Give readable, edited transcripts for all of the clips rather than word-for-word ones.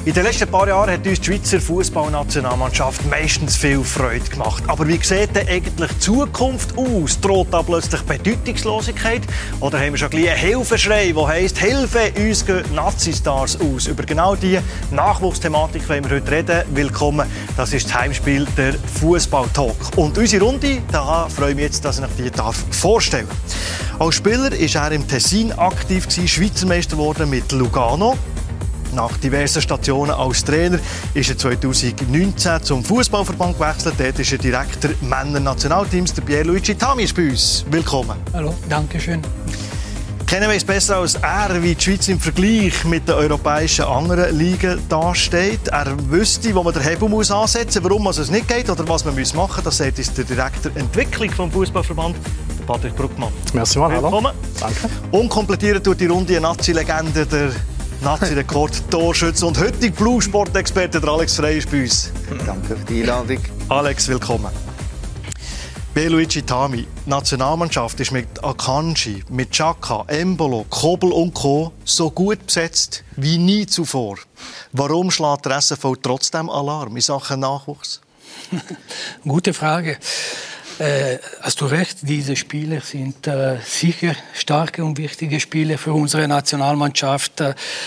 In den letzten paar Jahren hat uns die Schweizer Fußballnationalmannschaft meistens viel Freude gemacht. Aber wie sieht denn eigentlich die Zukunft aus? Droht da plötzlich Bedeutungslosigkeit? Oder haben wir schon gleich einen Hilfeschrei, der heisst, Hilfe, uns gehen Nazi-Stars aus? Über genau diese Nachwuchsthematik wollen wir heute reden. Willkommen, das ist das Heimspiel der Fußball-Talk. Und unsere Runde, da freue ich mich jetzt, dass ich euch die vorstellen darf. Als Spieler war er im Tessin aktiv, Schweizer Meister geworden mit Lugano. Nach diversen Stationen als Trainer ist er 2019 zum Fußballverband gewechselt. Dort ist er Direktor Männer-Nationalteams. Der Pierluigi Tami ist bei uns. Willkommen. Hallo, danke schön. Kennen wir es besser als er, wie die Schweiz im Vergleich mit den europäischen anderen Ligen dasteht. Er wüsste, wo man den Hebel ansetzen muss, warum es nicht geht oder was man machen muss. Das sagt uns der Direktor Entwicklung vom Fußballverband, Patrick Bruckmann. Merci mal, willkommen. Hallo. Danke. Und komplettiert durch die Runde eine Nazi-Legende, der Nazi-Rekord-Torschütze und heutige Blue-Sport-Experte Alex Frey ist bei uns. Danke für die Einladung. Alex, willkommen. Pierluigi Tami, die Nationalmannschaft ist mit Akanji, mit Xhaka, Embolo, Kobel und Co. so gut besetzt wie nie zuvor. Warum schlägt der SFV trotzdem Alarm in Sachen Nachwuchs? Gute Frage. Hast du recht, diese Spieler sind sicher starke und wichtige Spieler für unsere Nationalmannschaft.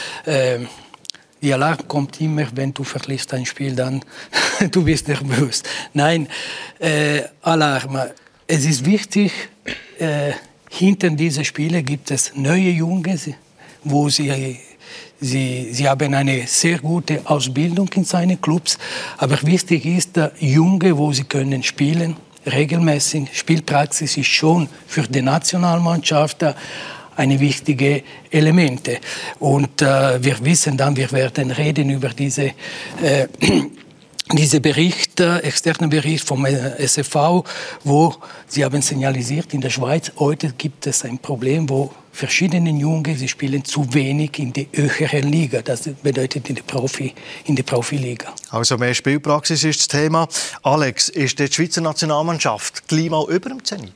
Die Alarm kommt immer, wenn du verlierst ein Spiel, dann du bist nervös. Nein, Alarm. Es ist wichtig, hinter diesen Spielen gibt es neue Junge, wo sie haben eine sehr gute Ausbildung in seinen Clubs. Aber wichtig ist, der Junge, wo sie können spielen. Regelmäßig Spielpraxis ist schon für die Nationalmannschaft eine wichtige Elemente. Und wir wissen dann, wir werden reden über diese Bericht, externen Bericht vom SFV, wo sie haben signalisiert, in der Schweiz heute gibt es ein Problem, wo verschiedene Junge, sie spielen zu wenig in der höheren Liga. Das bedeutet in der Profiliga. Also mehr Spielpraxis ist das Thema. Alex, ist die Schweizer Nationalmannschaft gleich mal über dem Zenit?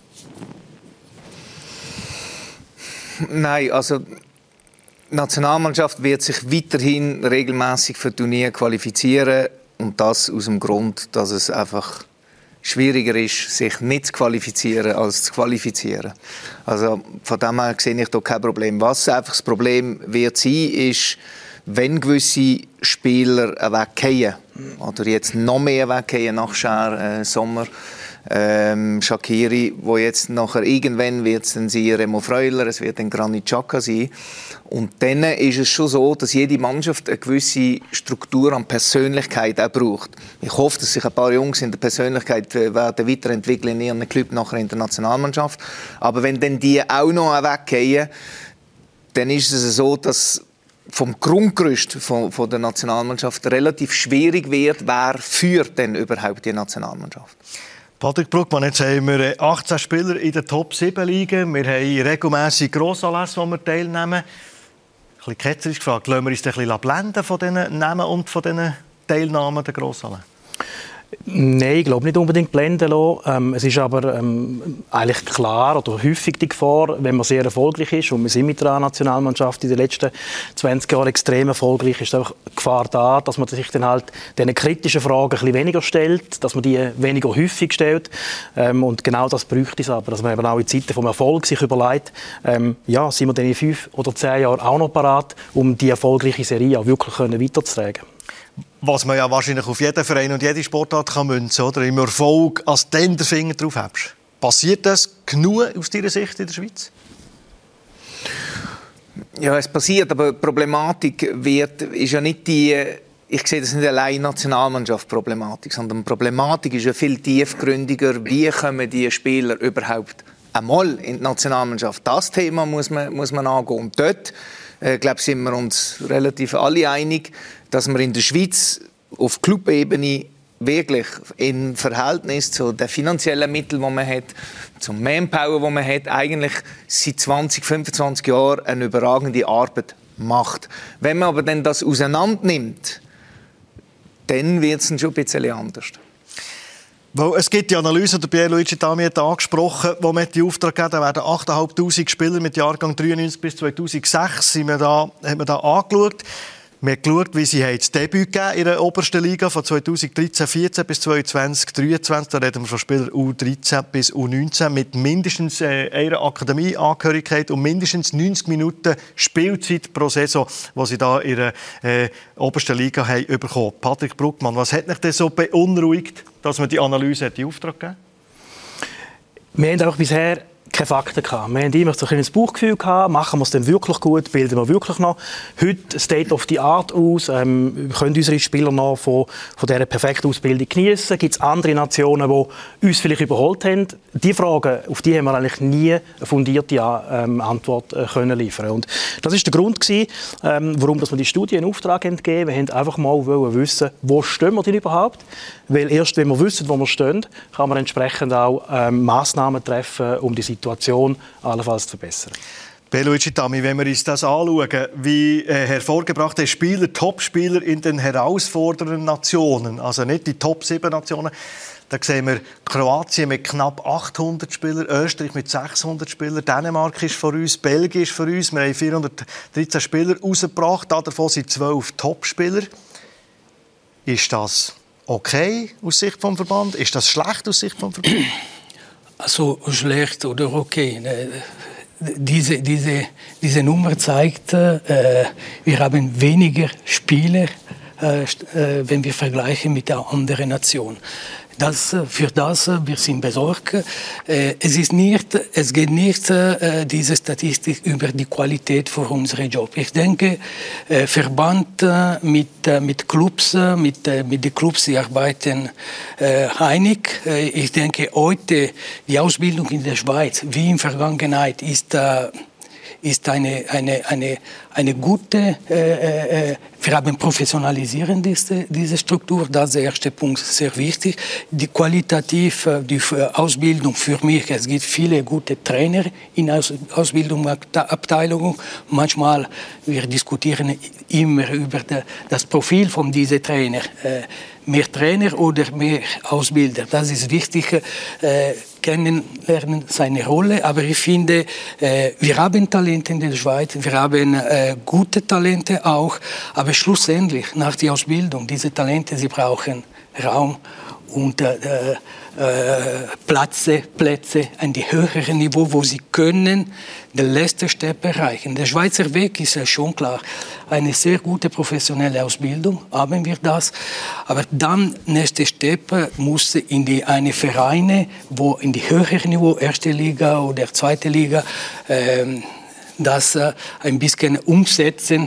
Nein, also die Nationalmannschaft wird sich weiterhin regelmäßig für Turniere qualifizieren. Und das aus dem Grund, dass es einfach schwieriger ist, sich nicht zu qualifizieren, als zu qualifizieren. Also von dem her sehe ich da kein Problem. Was einfach das Problem wird sein, ist, wenn gewisse Spieler weggehen, oder jetzt noch mehr weggehen nach Schär, Sommer, Shaqiri, wo jetzt nachher irgendwann wird es dann sein Remo Freuler, es wird dann Granit Xhaka sein. Und dann ist es schon so, dass jede Mannschaft eine gewisse Struktur an Persönlichkeit auch braucht. Ich hoffe, dass sich ein paar Jungs in der Persönlichkeit werden weiterentwickeln in ihrem Club, nachher in der Nationalmannschaft. Aber wenn dann die auch noch weggehen, dann ist es so, dass vom Grundgerüst von der Nationalmannschaft relativ schwierig wird, wer führt denn überhaupt die Nationalmannschaft. Patrick Bruckmann, jetzt haben wir 18 Spieler in der Top 7 Ligen. Wir haben regelmässig Grossanlässe, wo wir teilnehmen. Ein bisschen ketzerisch gefragt, lassen wir uns ein bisschen blenden von diesen Namen und von diesen Teilnahmen der Grossanlässe? Nein, ich glaube nicht unbedingt blenden lassen. Es ist aber eigentlich klar oder häufig die Gefahr, wenn man sehr erfolgreich ist, und wir sind mit der Nationalmannschaft in den letzten 20 Jahren extrem erfolgreich, ist einfach die Gefahr da, dass man sich dann halt diesen kritischen Fragen ein bisschen weniger stellt, dass man die weniger häufig stellt. Und genau das bräuchte es aber, dass man eben auch in Zeiten vom Erfolg sich überlegt, ja, sind wir dann in 5 oder 10 Jahren auch noch parat, um die erfolgreiche Serie auch wirklich weiterzutragen. Was man ja wahrscheinlich auf jeden Verein und jede Sportart kann münzen, oder? Im Erfolg, als du den Finger drauf hast. Passiert das genug aus deiner Sicht in der Schweiz? Ja, es passiert, aber die Problematik ist ja nicht die, ich sehe das nicht allein Nationalmannschaft-Problematik, sondern die Problematik ist ja viel tiefgründiger. Wie kommen die Spieler überhaupt einmal in die Nationalmannschaft? Das Thema muss man angehen. Und dort, glaube ich, sind wir uns relativ alle einig, dass wir in der Schweiz auf Clubebene wirklich im Verhältnis zu den finanziellen Mitteln, die man hat, zum Manpower, die man hat, eigentlich seit 20, 25 Jahren eine überragende Arbeit macht. Wenn man aber dann das auseinander nimmt, dann wird es schon ein bisschen anders. Weil es gibt die Analyse, der Pierluigi Tami hat angesprochen, wo man die Auftrag gegeben hat, da werden 8'500 Spieler mit Jahrgang 93 bis 2006 hat man da angeschaut. Wir haben geschaut, wie sie das Debüt gegeben in der obersten Liga von 2013-14 bis 2020-23. Da reden wir von Spielern U13 bis U19 mit mindestens einer Akademieangehörigkeit und mindestens 90 Minuten Spielzeit pro Saison, die sie da in der obersten Liga haben bekommen. Patrick Bruckmann, was hat dich denn so beunruhigt, dass man die Analyse in Auftrag gegeben hat? Wir haben auch bisher keine Fakten gehabt. Wir haben immer so ein Bauchgefühl gehabt, machen wir es denn wirklich gut, bilden wir wirklich noch heute State of the Art aus, können unsere Spieler noch von dieser perfekten Ausbildung genießen? Gibt es andere Nationen, die uns vielleicht überholt haben? Die Fragen, auf die haben wir eigentlich nie eine fundierte Antwort können liefern. Und das ist der Grund gewesen, warum wir die Studie in Auftrag gegeben haben. Wir wollten einfach mal wissen, wo stehen wir denn überhaupt? Weil erst wenn wir wissen, wo wir stehen, kann man entsprechend auch Massnahmen treffen, um die Situation allenfalls zu verbessern. Pierluigi Tammy, wenn wir uns das anschauen, wie hervorgebrachte Spieler, Topspieler in den herausfordernden Nationen, also nicht die Top 7 Nationen, da sehen wir Kroatien mit knapp 800 Spielern, Österreich mit 600 Spielern, Dänemark ist vor uns, Belgien ist vor uns. Wir haben 413 Spieler rausgebracht, davon sind 12 Topspieler. Ist das okay aus Sicht vom Verband? Ist das schlecht aus Sicht vom Verband? Also schlecht oder okay. Diese Nummer zeigt, wir haben weniger Spieler, wenn wir vergleichen mit der anderen Nation. Für das wir sind besorgt. Es geht nicht diese Statistik über die Qualität für unseren Job. Ich denke, Verband mit Clubs, mit den Clubs, die arbeiten einig. Ich denke, heute die Ausbildung in der Schweiz, wie in der Vergangenheit, ist eine gute, wir haben professionalisieren diese Struktur, das ist der erste Punkt, sehr wichtig. Die qualitativ, die Ausbildung für mich, es gibt viele gute Trainer in Ausbildungsabteilungen. Manchmal, wir diskutieren immer über das Profil von diesen Trainern. Mehr Trainer oder mehr Ausbilder, das ist wichtig. Kennenlernen seine Rolle, aber ich finde, wir haben Talente in der Schweiz, wir haben gute Talente auch, aber schlussendlich nach der Ausbildung, diese Talente, sie brauchen Raum und Plätze an die höheren Niveau, wo sie können den letzten Step erreichen. Der Schweizer Weg ist ja schon klar. Eine sehr gute professionelle Ausbildung haben wir das, aber dann nächste Step muss in eine Vereine, wo in die höheren Niveau, erste Liga oder zweite Liga, das ein bisschen umsetzen.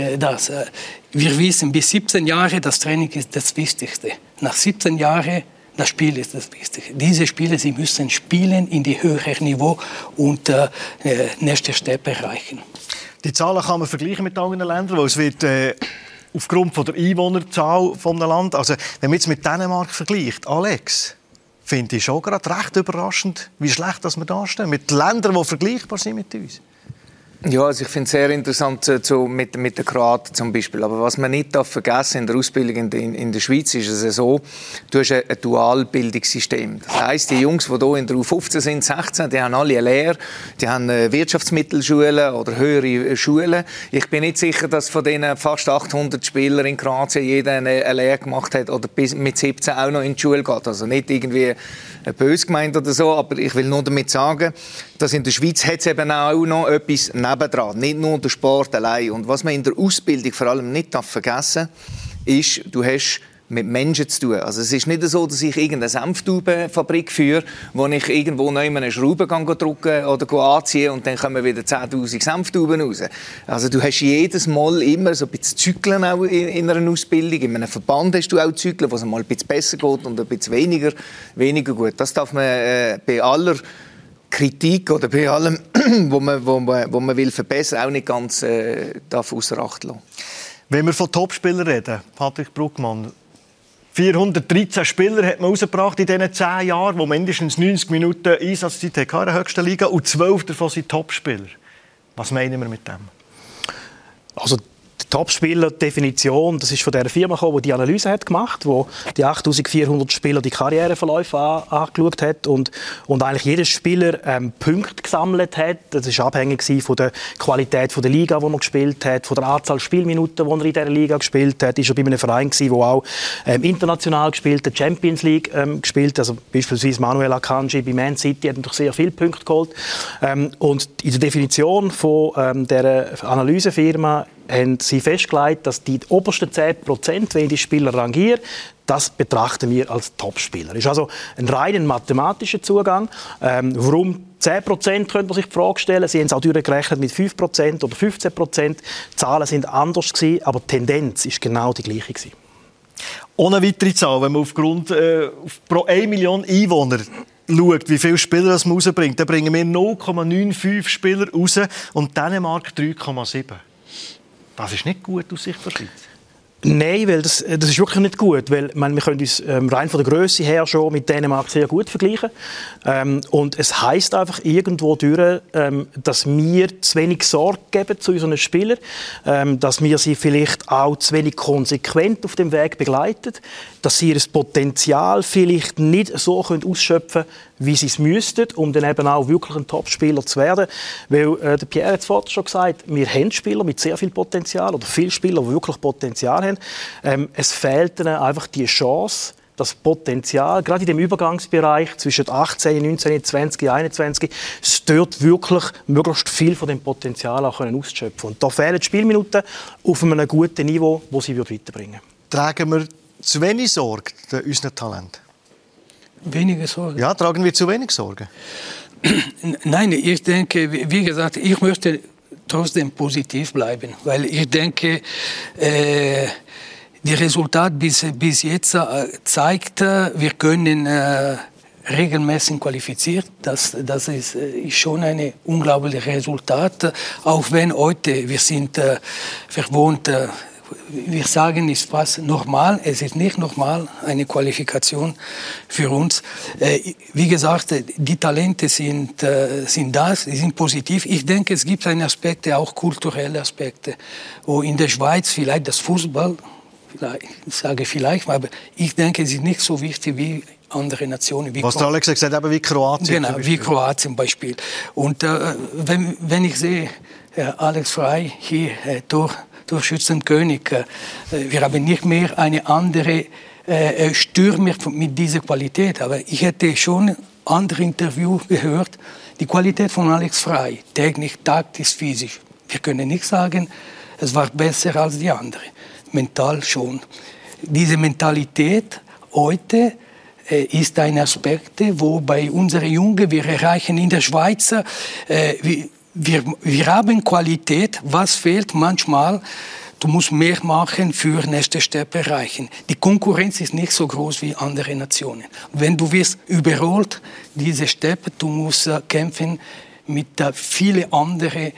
Wir wissen, bis 17 Jahre das Training ist das Wichtigste. Nach 17 Jahren das Spiel ist das Wichtige. Diese Spieler, sie müssen spielen in die höheren Niveau und nächste Step erreichen. Die Zahlen kann man vergleichen mit anderen Ländern, weil es wird aufgrund von der Einwohnerzahl von einem Land, also wenn man jetzt mit Dänemark vergleicht, Alex, finde ich schon gerade recht überraschend, wie schlecht dass wir da stehen, mit Ländern, die vergleichbar sind mit uns. Ja, also ich finde es sehr interessant mit den Kroaten zum Beispiel. Aber was man nicht vergessen in der Ausbildung in der Schweiz ist es so, du hast ein Dualbildungssystem. Das heisst, die Jungs, die hier in der U15 sind, 16, die haben alle eine Lehre, die haben Wirtschaftsmittelschulen oder höhere Schulen. Ich bin nicht sicher, dass von diesen fast 800 Spielern in Kroatien jeder eine Lehre gemacht hat oder bis mit 17 auch noch in die Schule geht. Also nicht irgendwie böse gemeint oder so, aber ich will nur damit sagen, dass in der Schweiz hat es eben auch noch etwas nebendran, nicht nur der Sport allein. Und was man in der Ausbildung vor allem nicht vergessen darf, ist, du hast mit Menschen zu tun. Also es ist nicht so, dass ich irgendeine Senftaubenfabrik führe, wo ich irgendwo neu eine Schraube drücken oder anziehen und dann kommen wieder 10'000 Senftauben raus. Also du hast jedes Mal immer so ein bisschen Zyklen auch in einer Ausbildung. In einem Verband hast du auch Zyklen, wo es mal ein bisschen besser geht und ein bisschen weniger gut. Das darf man bei aller Kritik oder bei allem, wo man will verbessern, auch nicht ganz außer Acht lassen. Wenn wir von Topspielern reden, Patrick Bruckmann, 413 Spieler hat man rausgebracht in diesen 10 Jahren, die mindestens 90 Minuten Einsatzzeit hatten in der höchsten Liga und 12 davon sind Topspieler. Was meinen wir mit dem? Also Topspieler-Definition, das ist von der Firma gekommen, die die Analyse hat gemacht, wo die 8400 Spieler die Karriereverläufe angeschaut hat und eigentlich jeder Spieler Punkte gesammelt hat. Das ist abhängig von der Qualität der Liga, die er gespielt hat, von der Anzahl Spielminuten, die er in dieser Liga gespielt hat. Ist er bei einem Verein gewesen, der auch international gespielt hat, Champions League gespielt, also beispielsweise Manuel Akanji bei Man City hat natürlich sehr viele Punkte geholt. Und in der Definition von dieser Analysefirma haben sie festgelegt, dass die obersten 10%, wenn die Spieler rangieren, das betrachten wir als Topspieler. Das ist also ein rein mathematischer Zugang. Warum 10% könnte man sich die Frage stellen. Sie haben es auch durchgerechnet mit 5% oder 15%. Die Zahlen sind anders gewesen, aber die Tendenz ist genau die gleiche gewesen. Ohne weitere Zahl, wenn man aufgrund pro 1 Million Einwohner schaut, wie viele Spieler das man rausbringt, dann bringen wir 0,95 Spieler raus und Dänemark 3,7. Das ist nicht gut aus Sicht der Schweiz. Nein, weil das ist wirklich nicht gut, weil wir können uns rein von der Grösse her schon mit Dänemark sehr gut vergleichen. Und es heisst einfach irgendwo durch, dass wir zu wenig Sorge geben zu unseren Spielern, dass wir sie vielleicht auch zu wenig konsequent auf dem Weg begleiten, dass sie ihr Potenzial vielleicht nicht so ausschöpfen können, wie sie es müssten, um dann eben auch wirklich ein Topspieler zu werden. Weil, der Pierre hat es vorhin schon gesagt, wir haben Spieler mit sehr viel Potenzial oder viele Spieler, die wirklich Potenzial haben. Es fehlt ihnen einfach die Chance, das Potenzial, gerade in dem Übergangsbereich zwischen 18, 19, 20, 21, es dort wirklich möglichst viel von dem Potenzial auch auszuschöpfen. Und da fehlen die Spielminuten auf einem guten Niveau, das sie weiterbringen würden. Tragen wir zu wenig Sorge unseren Talenten? Weniger Sorge? Ja, tragen wir zu wenig Sorge? Nein, ich denke, wie gesagt, ich möchte trotzdem positiv bleiben, weil ich denke, die Resultate bis jetzt zeigt, wir können regelmäßig qualifiziert. Das ist schon ein unglaubliches Resultat, auch wenn heute wir sind verwohnt. Wir sagen, es ist fast normal. Es ist nicht normal, eine Qualifikation für uns. Wie gesagt, die Talente sind da, sie sind positiv. Ich denke, es gibt eine Aspekte, auch kulturelle Aspekte, wo in der Schweiz vielleicht das Fußball, ich sage vielleicht, aber ich denke, es ist nicht so wichtig wie andere Nationen. Wie was der Alex gesagt hat, wie Kroatien. Genau, wie Kroatien zum Beispiel. Und wenn ich sehe, Alex Frey hier, Torschützenkönig. Wir haben nicht mehr eine andere Stürmer mit dieser Qualität. Aber ich hätte schon andere Interviews gehört. Die Qualität von Alex Frey, technisch, taktisch, physisch. Wir können nicht sagen, es war besser als die anderen. Mental schon. Diese Mentalität heute ist ein Aspekt, wo bei unseren Jungen, wir erreichen in der Schweiz, wir haben Qualität, was fehlt manchmal, du musst mehr machen für nächste Step erreichen. Die Konkurrenz ist nicht so groß wie andere Nationen. Wenn du wirst überholt, diese Step, du musst kämpfen mit vielen anderen,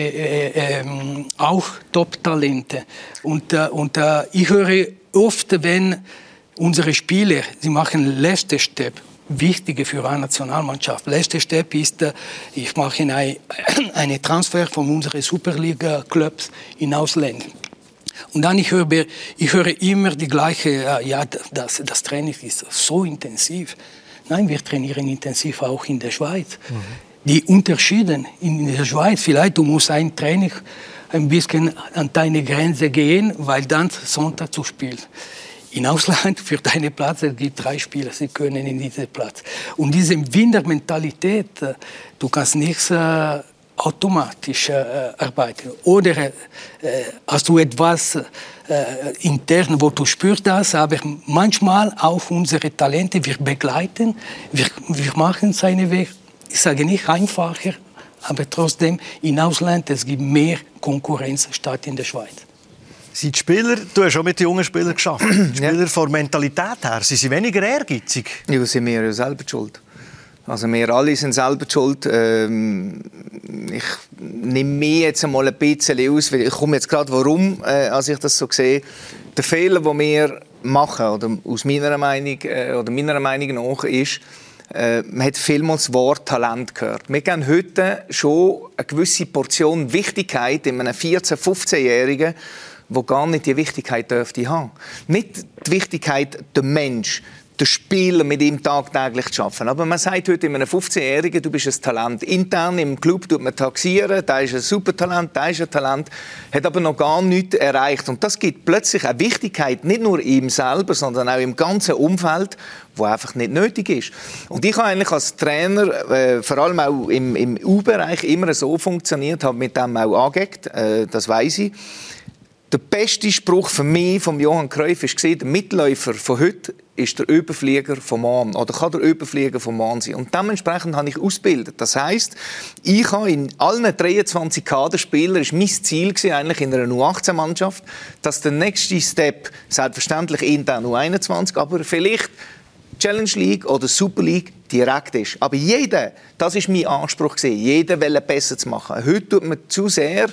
auch Top-Talente. Und ich höre oft, wenn unsere Spieler, sie machen letzte Step, wichtige für eine Nationalmannschaft. Letzter Step ist, ich mache einen Transfer von unseren Superliga-Clubs in Ausland. Und dann ich höre immer die gleiche, das Training ist so intensiv. Nein, wir trainieren intensiv auch in der Schweiz. Mhm. Die Unterschiede in der Schweiz, vielleicht du musst ein Training ein bisschen an deine Grenze gehen, weil dann Sonntag zu spielen. In Ausland für deinen Platz, es gibt 3 Spieler, sie können in diesen Platz. Und diese Wintermentalität, du kannst nicht automatisch arbeiten. Oder hast du etwas intern, wo du spürst das, aber manchmal auch unsere Talente, wir begleiten, wir machen seinen Weg. Ich sage nicht einfacher, aber trotzdem, in Ausland, es gibt mehr Konkurrenz statt in der Schweiz. Sind die Spieler, du hast auch mit den jungen Spielern geschafft, die Spieler von der Mentalität her, sind sie weniger ehrgeizig? Ja, sind wir ja selber schuld. Also wir alle sind selber schuld. Ich nehme mich jetzt einmal ein bisschen aus, weil ich komme jetzt gerade, warum, als ich das so sehe. Der Fehler, den wir machen, oder aus meiner Meinung nach, ist, man hat vielmals das Wort Talent gehört. Wir geben heute schon eine gewisse Portion Wichtigkeit in einem 14-, 15-Jährigen, die gar nicht die Wichtigkeit dürfte haben. Nicht die Wichtigkeit, der Mensch, der Spieler mit ihm tagtäglich zu arbeiten. Aber man sagt heute in einem 15-Jährigen, du bist ein Talent. Intern im Club tut man taxieren, der ist ein Supertalent, der ist ein Talent, hat aber noch gar nichts erreicht. Und das gibt plötzlich eine Wichtigkeit, nicht nur ihm selber, sondern auch im ganzen Umfeld, wo einfach nicht nötig ist. Und ich habe eigentlich als Trainer, vor allem auch im U-Bereich, immer so funktioniert, habe mit dem auch angeeckt, das weiss ich. Der beste Spruch für mich von Johann Cruyff war, der Mitläufer von heute ist der Überflieger vom Morgen oder kann der Überflieger vom Morgen sein. Und dementsprechend habe ich ausgebildet. Das heisst, ich habe in allen 23 Kaderspielern, ist mein Ziel gewesen, eigentlich in einer U18-Mannschaft, dass der nächste Step selbstverständlich intern U21, aber vielleicht Challenge League oder Super League direkt ist. Aber jeder, das ist mein Anspruch gewesen, jeder will besser zu machen. Heute tut man zu sehr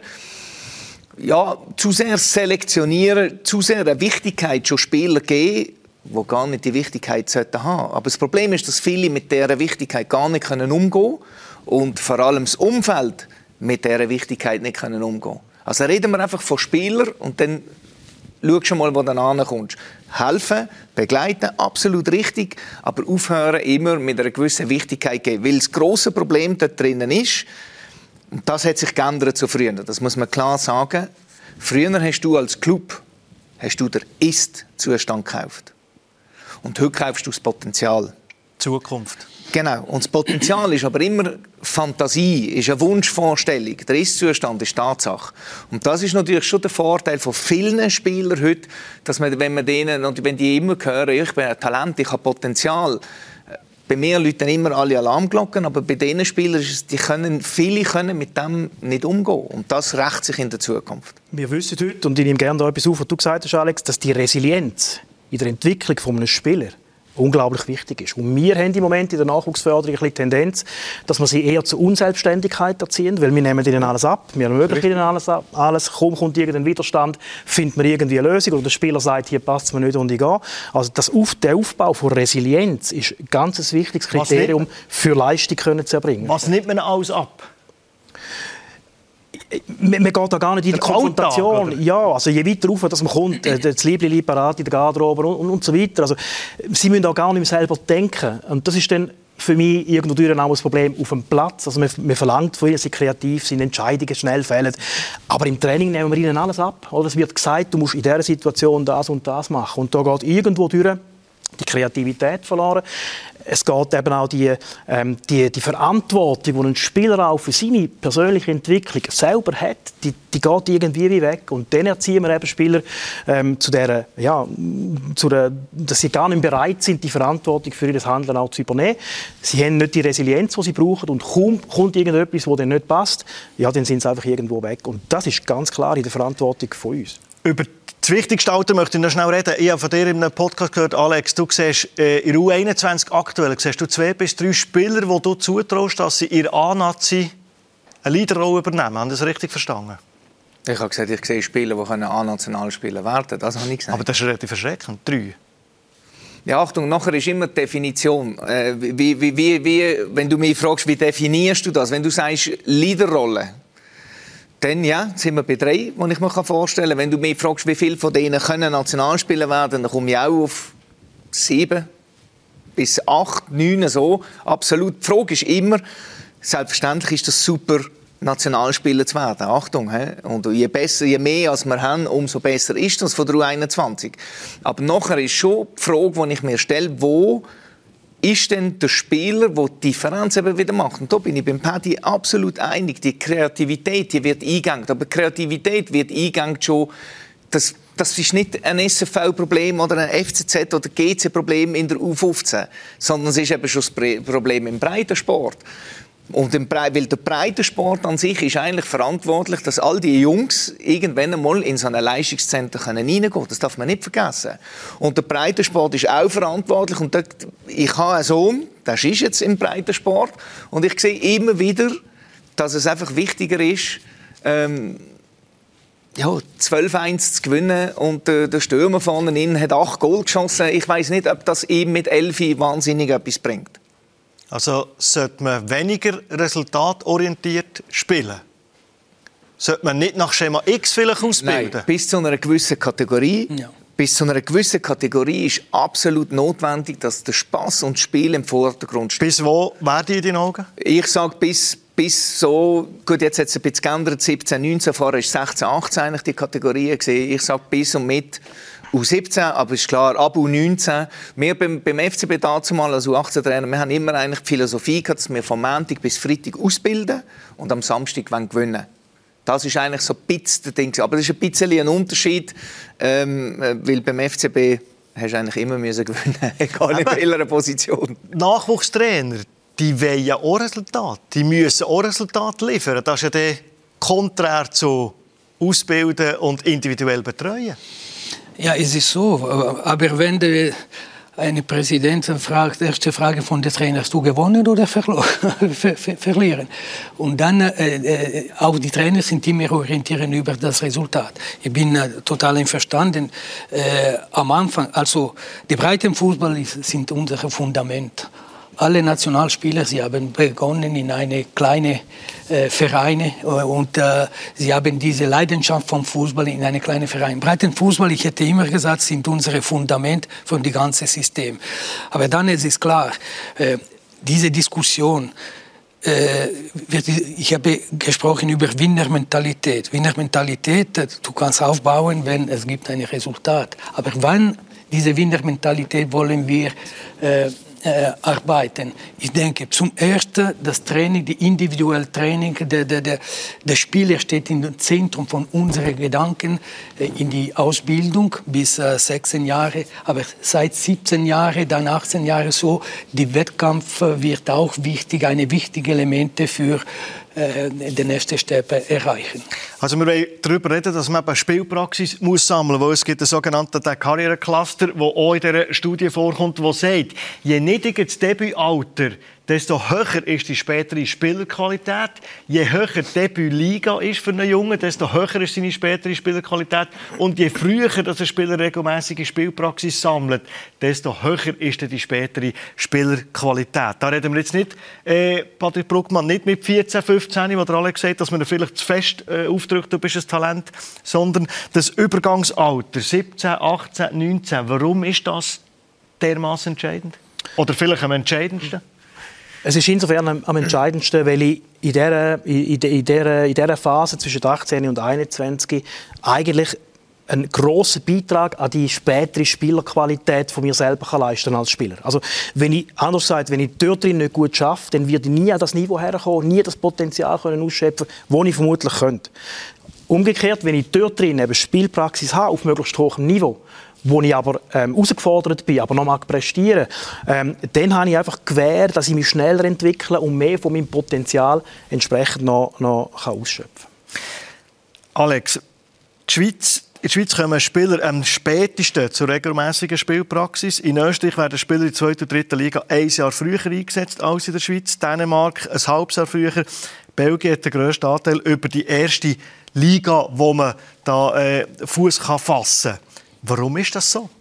selektionieren, zu sehr eine Wichtigkeit schon Spieler geben, die gar nicht die Wichtigkeit sollten haben. Aber das Problem ist, dass viele mit dieser Wichtigkeit gar nicht umgehen können und vor allem das Umfeld mit dieser Wichtigkeit nicht umgehen können. Also reden wir einfach von Spielern und dann schau schon mal, wo du ankommst. Helfen, begleiten, absolut richtig, aber aufhören immer mit einer gewissen Wichtigkeit geben. Weil das grosse Problem dort drinnen ist, und das hat sich geändert zu früher. Das muss man klar sagen. Früher hast du als Club den Ist-Zustand gekauft. Und heute kaufst du das Potenzial. Zukunft. Genau. Und das Potenzial ist aber immer Fantasie, ist eine Wunschvorstellung. Der Ist-Zustand ist Tatsache. Und das ist natürlich schon der Vorteil von vielen Spielern heute, dass man, wenn die immer hören, ich bin ein Talent, ich habe Potenzial. Bei mir läuten immer alle Alarmglocken, aber bei diesen Spielern viele können mit dem nicht umgehen. Und das rächt sich in der Zukunft. Wir wissen heute, und ich nehme gerne da etwas auf, was du gesagt hast, Alex, dass die Resilienz in der Entwicklung eines Spielers unglaublich wichtig ist. Und wir haben im Moment in der Nachwuchsförderung die Tendenz, dass wir sie eher zur Unselbstständigkeit erziehen, weil wir nehmen ihnen alles ab, wir ermöglichen ihnen alles, kommt irgendein Widerstand, findet man irgendwie eine Lösung oder der Spieler sagt, hier passt es mir nicht und ich gehe. Also der Aufbau von Resilienz ist ein ganz wichtiges Kriterium für Leistung zu erbringen. Was nimmt man alles ab? Man geht da gar nicht in die Konfrontation. Alltag, ja, also je weiter rauf, dass man kommt, das Liebling parat in der Garderobe und so weiter. Also, sie müssen auch gar nicht mehr selber denken. Und das ist dann für mich irgendwo auch ein Problem auf dem Platz. Also man verlangt von ihnen, dass sie kreativ sind, Entscheidungen schnell fällen. Aber im Training nehmen wir ihnen alles ab. Oder? Es wird gesagt, du musst in dieser Situation das und das machen. Und da geht irgendwo durch die Kreativität verloren. Es geht eben auch die Verantwortung, die ein Spieler auch für seine persönliche Entwicklung selber hat, die geht irgendwie weg. Und dann erziehen wir eben Spieler dass sie gar nicht bereit sind, die Verantwortung für ihr Handeln auch zu übernehmen. Sie haben nicht die Resilienz, die sie brauchen. Und kaum kommt irgendetwas, das denen nicht passt, ja, dann sind sie einfach irgendwo weg. Und das ist ganz klar in der Verantwortung von uns. Über das wichtigste Alter möchte ich noch schnell reden. Ich habe von dir in einem Podcast gehört, Alex, du siehst in U21 aktuell siehst du 2 bis 3 Spieler, die du zutraust, dass sie in der A-Nazi eine Leaderrolle übernehmen. Haben Sie das richtig verstanden? Ich habe gesagt, ich sehe Spieler, die A-Nationalspieler werden können. Das habe ich gesagt. Aber das ist relativ erschreckend. 3. Ja, Achtung, nachher ist immer die Definition. Wenn du mich fragst, wie definierst du das? Wenn du sagst Leaderrolle, dann ja, sind wir bei 3, die ich mir vorstellen kann. Wenn du mich fragst, wie viele von denen können Nationalspieler werden, dann komme ich auch auf 7 bis 8, 9 so. Absolut. Die Frage ist immer, selbstverständlich ist das super, Nationalspieler zu werden. Achtung, he? Und je mehr als wir haben, umso besser ist das von der U21. Aber nachher ist schon die Frage, die ich mir stelle, wo ist denn der Spieler, der die Differenz eben wieder macht? Und da bin ich beim Paddy absolut einig. Die Kreativität, die wird eingegangen. Aber Kreativität wird eingegangen schon, das ist nicht ein SFV-Problem oder ein FCZ- oder GC-Problem in der U15, sondern es ist eben schon das Problem im Breitensport. Und weil der Breitensport an sich ist eigentlich verantwortlich, dass all die Jungs irgendwann einmal in so ein Leistungszentrum reingehen können. Das darf man nicht vergessen. Und der Breitensport ist auch verantwortlich. Und ich habe einen Sohn, der ist jetzt im Breitensport. Und ich sehe immer wieder, dass es einfach wichtiger ist, 12-1 zu gewinnen. Und der Stürmer vorne innen hat 8 Goal geschossen. Ich weiss nicht, ob das ihm mit 11 wahnsinnig etwas bringt. Also sollte man weniger resultatorientiert spielen? Sollte man nicht nach Schema X vielleicht ausbilden? Nein, bis zu einer gewissen Kategorie. Ja. Bis zu einer gewissen Kategorie ist absolut notwendig, dass der Spass und das Spiel im Vordergrund steht. Bis wo wäre die in deinen Augen? Ich sage bis so, gut, jetzt hat es ein bisschen geändert, 17, 19, vorher ist 16, 18 eigentlich die Kategorie gesehen. Ich sage bis und mit U17, aber ist klar, ab U19. Wir beim FCB dazumal als U18-Trainer, wir haben immer eigentlich die Philosophie gehabt, dass wir von Montag bis Freitag ausbilden und am Samstag gewinnen. Das ist eigentlich so ein bisschen das Ding. Aber das ist ein bisschen ein Unterschied, weil beim FCB hast du eigentlich immer gewinnen, egal in welcher Position. Nachwuchstrainer, die wollen ja auch Resultate. Die müssen auch Resultate liefern. Das ist ja der konträr zu ausbilden und individuell betreuen. Ja, es ist so. Aber wenn eine Präsident fragt, erste Frage von der Trainer, hast du gewonnen oder verlieren? Und dann auch die Trainer sind immer orientieren über das Resultat. Ich bin total einverstanden. Am Anfang, also die Breitenfußball sind unser Fundament. Alle Nationalspieler, sie haben begonnen in eine kleine Vereine und sie haben diese Leidenschaft vom Fußball in eine kleine Verein. Breitenfußball, ich hätte immer gesagt, sind unsere Fundament für das ganze System. Aber dann ist es klar, diese Diskussion, ich habe gesprochen über Winnermentalität. Winnermentalität, du kannst aufbauen, wenn es gibt ein Resultat. Aber wann diese Winnermentalität wollen wir arbeiten. Ich denke, zum Ersten das Training, die individuelle Training, der Spieler steht im Zentrum von unseren Gedanken in die Ausbildung bis 16 Jahre, aber seit 17 Jahren, dann 18 Jahre so, der Wettkampf wird auch wichtig, eine wichtige Elemente für den nächsten Step erreichen. Also wir wollen darüber reden, dass man Spielpraxis sammeln muss, weil es gibt einen sogenannten Karrierecluster, der auch in dieser Studie vorkommt, der sagt, je niedriger das Debütalter, desto höher ist die spätere Spielerqualität. Je höher die Debütliga ist für einen Jungen, desto höher ist seine spätere Spielerqualität. Und je früher ein Spieler regelmäßige Spielpraxis sammelt, desto höher ist die spätere Spielerqualität. Da reden wir jetzt nicht, Patrick Bruckmann, nicht mit 14, 15, wo der Alex sagt, dass man vielleicht zu fest aufdrückt, du bist ein Talent, sondern das Übergangsalter, 17, 18, 19, warum ist das dermaßen entscheidend? Oder vielleicht am entscheidendsten? Es ist insofern am entscheidendsten, weil ich in dieser Phase zwischen 18 und 21 eigentlich einen grossen Beitrag an die spätere Spielerqualität von mir selber leisten als Spieler. Also wenn ich dort drin nicht gut schaffe, dann werde ich nie an das Niveau herkommen, nie das Potenzial ausschöpfen, das ich vermutlich könnte. Umgekehrt, wenn ich dort drin eben Spielpraxis habe, auf möglichst hohem Niveau, wo ich aber herausgefordert bin, aber noch prestieren mag, dann habe ich einfach Gewähr, dass ich mich schneller entwickle und mehr von meinem Potenzial entsprechend noch ausschöpfen kann. Alex, in der Schweiz kommen Spieler am spätesten zur regelmäßigen Spielpraxis. In Österreich werden Spieler in der 2. und 3. Liga ein Jahr früher eingesetzt als in der Schweiz. Dänemark ein halbes Jahr früher. Belgien hat den grössten Anteil über die erste Liga, wo man da Fuß fassen kann. Warum ist das so?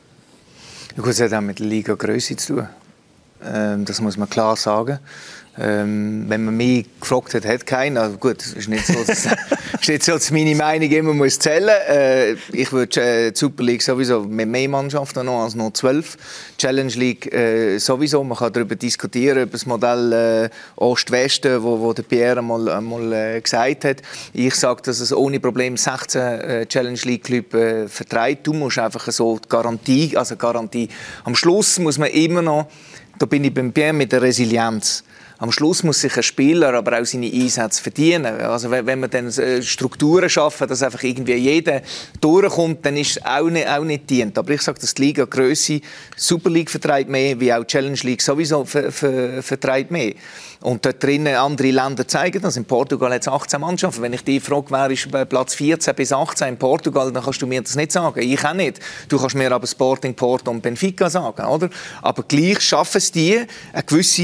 Ja, gut, es hat auch mit der Liga-Grösse zu tun. Das muss man klar sagen. Wenn man mich gefragt hat keiner. Also gut, es ist nicht so, dass meine Meinung immer muss zählen. Ich würde die Super League sowieso mit mehr Mannschaften noch als nur 12. Challenge League sowieso. Man kann darüber diskutieren, über das Modell Ost-Westen, wo der Pierre mal gesagt hat. Ich sage, dass es ohne Problem 16 Challenge League Clubs vertreibt. Du musst einfach so die Garantie. Am Schluss muss man immer noch, da bin ich beim Pierre mit der Resilienz. Am Schluss muss sich ein Spieler aber auch seine Einsätze verdienen. Also wenn wir dann Strukturen schaffen, dass einfach irgendwie jeder durchkommt, dann ist es auch nicht dient. Aber ich sage, dass die Liga-Grösse Super League vertreibt mehr, wie auch Challenge League sowieso vertreibt mehr. Und dort drinnen andere Länder zeigen das. In Portugal hat es 18 Mannschaften. Wenn ich dich frage, wer ist bei Platz 14 bis 18 in Portugal, dann kannst du mir das nicht sagen. Ich auch nicht. Du kannst mir aber Sporting, Porto und Benfica sagen, oder? Aber gleich schaffen es die, ein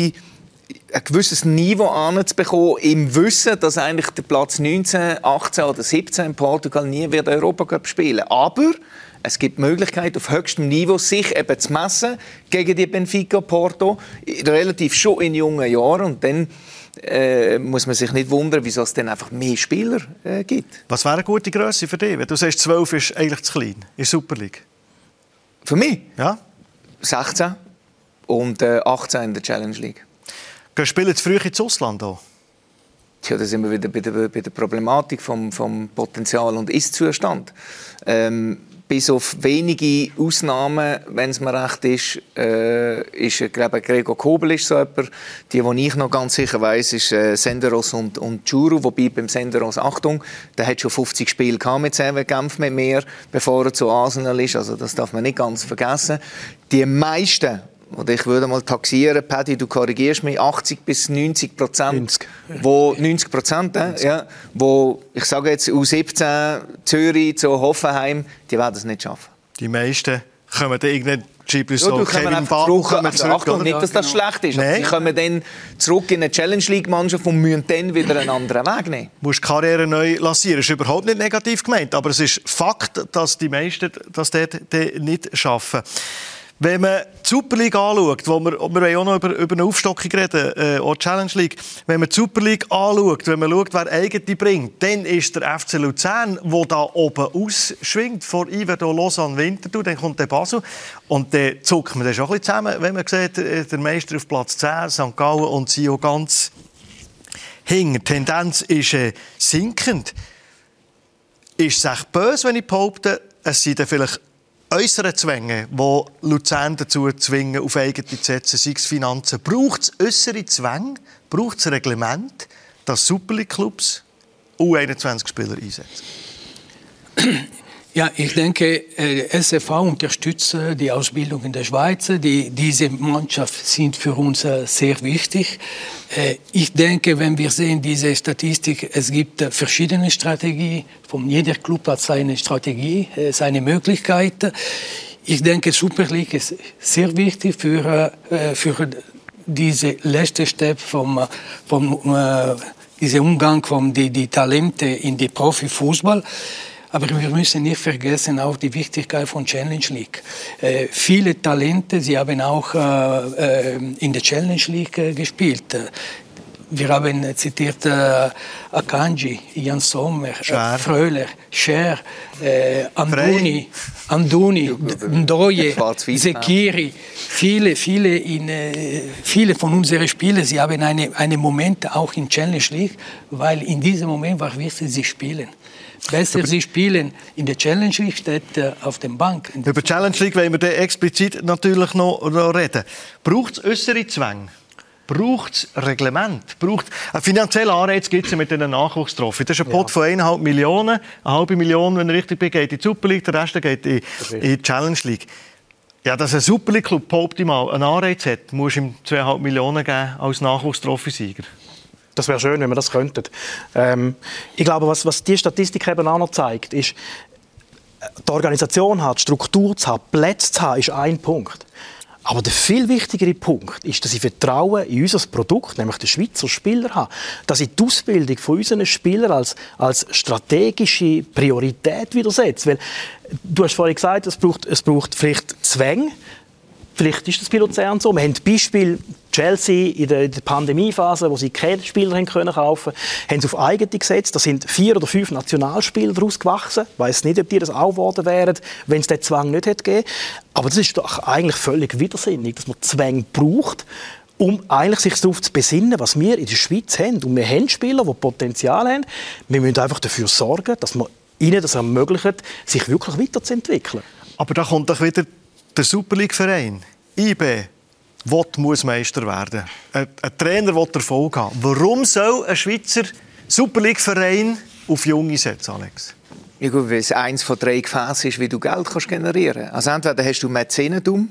gewisses Niveau anzubekommen, im Wissen, dass eigentlich der Platz 19, 18 oder 17 in Portugal nie wird Europacup spielen. Aber es gibt die Möglichkeit, auf höchstem Niveau sich eben zu messen gegen die Benfica, Porto, relativ schon in jungen Jahren. Und dann muss man sich nicht wundern, wieso es dann einfach mehr Spieler gibt. Was wäre eine gute Grösse für dich? Wenn du sagst, 12 ist eigentlich zu klein in der Super League. Für mich? Ja. 16 und 18 in der Challenge League. Gehen Spieler zu früh ins Ausland auch? Ja, da sind wir wieder bei der Problematik vom Potenzial und Ist-Zustand. Bis auf wenige Ausnahmen, wenn es mir recht ist, glaube ich, Gregor Kobel ist so jemand. Die ich noch ganz sicher weiss, ist Senderos und Djuru. Wobei beim Senderos, Achtung, der hat schon 50 Spiele gehabt mit CW Genf mit mir, bevor er zu Arsenal ist. Also das darf man nicht ganz vergessen. Die meisten, oder ich würde mal taxieren, Paddy, du korrigierst mich, 80-90%, wo 90%, ja, wo ich sage jetzt U17 Zürich zu Hoffenheim, die werden es nicht schaffen. Die meisten kommen dann irgendein Gibraltar, ja, Kevin Baum, Achtung, nicht, dass das schlecht ist. Sie kommen dann zurück in eine Challenge League Mannschaft und müssen dann wieder einen anderen Weg nehmen. Du musst die Karriere neu lancieren. Das ist überhaupt nicht negativ gemeint, aber es ist Fakt, dass die meisten das dort nicht schaffen. Wenn man die Super League anschaut, wir wollen auch noch über eine Aufstockung reden, auch die Challenge League. Wenn man die Super League anschaut, wenn man schaut, wer eigene bringt, dann ist der FC Luzern, der da oben ausschwingt, vor Iverdon, Lausanne, Winterthur, dann kommt der Basel. Und dann zuckt man das schon ein bisschen zusammen, wenn man sieht, der Meister auf Platz 10, St. Gallen und sie auch ganz hinten. Die Tendenz ist sinkend. Ist es echt böse, wenn ich behaupte, es sind dann vielleicht äußere Zwänge, die Luzern dazu zwingen, auf eigene zu setzen, sei es Finanzen. Braucht es äußere Zwänge, braucht es ein Reglement, dass Super League-Clubs U21-Spieler einsetzen? Ja, ich denke, SFV unterstützt die Ausbildung in der Schweiz. Diese Mannschaft sind für uns sehr wichtig. Ich denke, wenn wir sehen diese Statistik, es gibt verschiedene Strategien. Jeder Club hat seine Strategie, seine Möglichkeiten. Ich denke, Super League ist sehr wichtig für diese letzte Step dieser Umgang von die Talente in die Profifußball. Aber wir müssen nicht vergessen auch die Wichtigkeit von Challenge League. Viele Talente, sie haben auch in der Challenge League gespielt. Wir haben zitiert Akanji, Jan Sommer, Fröhler, Scher, Anduni, Ndoye, Zekiri. Viele von unseren Spielern, sie haben eine Momente auch in Challenge League, weil in diesem Moment war wichtig, sie spielen. Besser sie spielen in der Challenge League statt auf der Bank. Über die Challenge League wollen wir dann explizit natürlich noch reden. Braucht es äußere Zwänge? Braucht es Reglement? Braucht einen finanziellen Anreiz gibt es mit diesen Nachwuchstrophy. Das ist ein Pot von 1,5 Millionen. 1,5 Million, wenn er richtig bin, geht in die Super League, der Rest geht in die Challenge League. Ja, dass ein Super League-Club optimal einen Anreiz hat, muss ihm 2,5 Millionen geben als Nachwuchstrophy-Sieger. Das wäre schön, wenn wir das könnten. Ich glaube, was die Statistik eben auch noch zeigt, ist, die Organisation hat, die Struktur zu haben, Plätze zu haben, ist ein Punkt. Aber der viel wichtigere Punkt ist, dass ich Vertrauen in unser Produkt, nämlich den Schweizer Spieler, habe. Dass ich die Ausbildung von unseren Spielern als strategische Priorität wieder setze. Weil, du hast vorhin gesagt, es braucht vielleicht Zwänge. Vielleicht ist das bei Luzern so. Wir haben Beispiel Chelsea in der Pandemiephase, wo sie keine Spieler kaufen können, haben sie auf eigene gesetzt. Da sind 4 oder 5 Nationalspieler daraus gewachsen. Ich weiss nicht, ob die das auch geworden wären, wenn es den Zwang nicht hätte gegeben. Aber das ist doch eigentlich völlig widersinnig, dass man Zwänge braucht, um eigentlich sich darauf zu besinnen, was wir in der Schweiz haben. Und wir haben Spieler, die Potenzial haben. Wir müssen einfach dafür sorgen, dass wir ihnen das ermöglichen, sich wirklich weiterzuentwickeln. Aber da kommt doch wieder der Super League-Verein, IB, muss Meister werden. Ein Trainer will Erfolg haben. Warum soll ein Schweizer Super League-Verein auf Junge setzen, Alex? Ja gut, weil es eines von 3 Gefäßen ist, wie du Geld generieren kannst. Also entweder hast du Mäzenentum,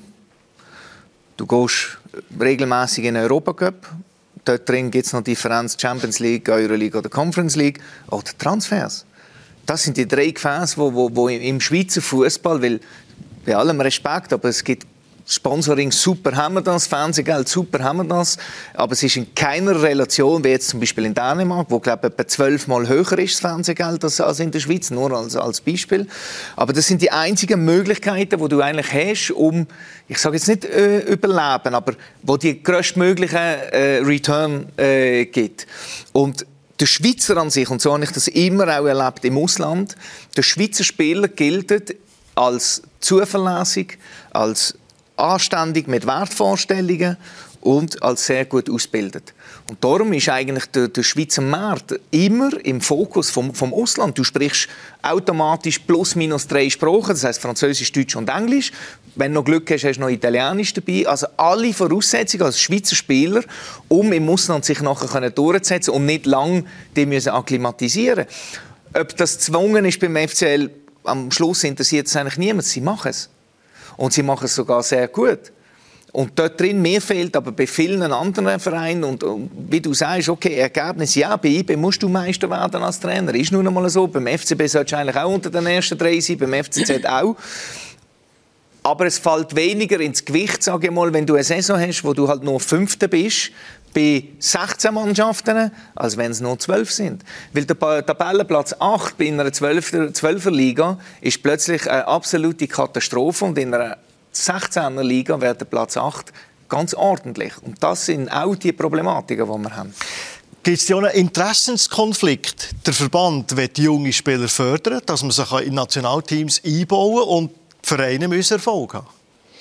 du gehst regelmäßig in den Europacup, dort drin gibt es noch Differenz Champions League, Euroleague oder Conference League, oder Transfers. Das sind die 3 Gefäße, die im Schweizer Fußball, weil bei allem Respekt, aber es gibt Sponsoring, super haben wir das, Fernsehgeld, super haben wir das, aber es ist in keiner Relation, wie jetzt zum Beispiel in Dänemark, wo, glaube ich, etwa 12-mal höher ist, das Fernsehgeld, als in der Schweiz, nur als Beispiel. Aber das sind die einzigen Möglichkeiten, die du eigentlich hast, um, ich sage jetzt nicht überleben, aber wo die grösstmöglichen Return gibt. Und der Schweizer an sich, und so habe ich das immer auch erlebt im Ausland, der Schweizer Spieler gilt als zuverlässig, als anständig mit Wertvorstellungen und als sehr gut ausgebildet. Und darum ist eigentlich der Schweizer Markt immer im Fokus vom Ausland. Du sprichst automatisch plus minus 3 Sprachen, das heisst Französisch, Deutsch und Englisch. Wenn du noch Glück hast, hast du noch Italienisch dabei. Also alle Voraussetzungen als Schweizer Spieler, um im Ausland sich nachher durchzusetzen und nicht lange die müssen akklimatisieren. Ob das gezwungen ist beim FCL, am Schluss interessiert es eigentlich niemand. Sie machen es. Und sie machen es sogar sehr gut. Und dort drin, mir fehlt aber bei vielen anderen Vereinen, und wie du sagst, okay, Ergebnis, ja, bei IB musst du Meister werden als Trainer. Ist nun einmal so. Beim FCB solltest du eigentlich auch unter den ersten 3 sein, beim FCZ auch. Aber es fällt weniger ins Gewicht, sage ich mal, wenn du eine Saison hast, wo du halt nur 5. bist, bei 16 Mannschaften, als wenn es nur 12 sind. Weil der Tabellenplatz 8 bei einer 12er Liga ist plötzlich eine absolute Katastrophe und in einer 16er Liga wäre der Platz 8 ganz ordentlich. Und das sind auch die Problematiken, die wir haben. Gibt es ja einen Interessenskonflikt? Der Verband will junge Spieler fördern, dass man sich in Nationalteams einbauen und die Vereine müssen Erfolg haben.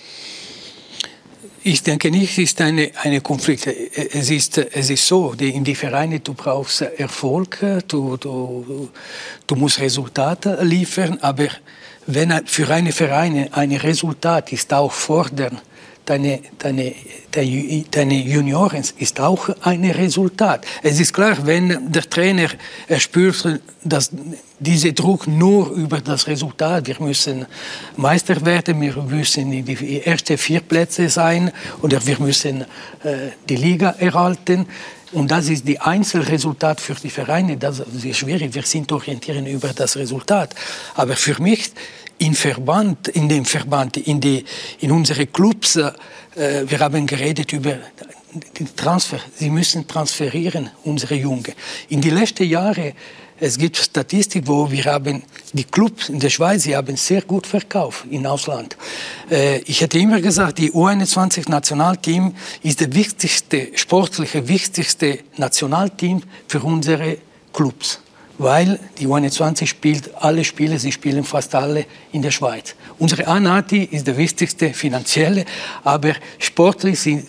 Ich denke nicht, es ist eine Konflikt. Es ist so, in die Vereine, du brauchst Erfolg, du musst Resultate liefern, aber wenn für eine Vereine ein Resultat ist auch fordern, deine Junioren ist auch ein Resultat. Es ist klar, wenn der Trainer spürt, dass dieser Druck nur über das Resultat, wir müssen Meister werden, wir müssen in die ersten 4 Plätze sein oder wir müssen die Liga erhalten. Und das ist die Einzelresultat für die Vereine. Das ist schwierig. Wir sind orientieren über das Resultat. Aber für mich in unsere Clubs, wir haben geredet über den Transfer. Sie müssen transferieren, unsere Jungen. In den letzten Jahren, es gibt Statistik, wo wir haben, die Clubs in der Schweiz, sie haben sehr gut verkauft im Ausland. Ich hätte immer gesagt, die U21-Nationalteam ist das wichtigste Nationalteam für unsere Clubs. Weil die U21 spielt alle Spiele, sie spielen fast alle in der Schweiz. Unsere A-Nati ist der wichtigste finanzielle, aber sportlich sind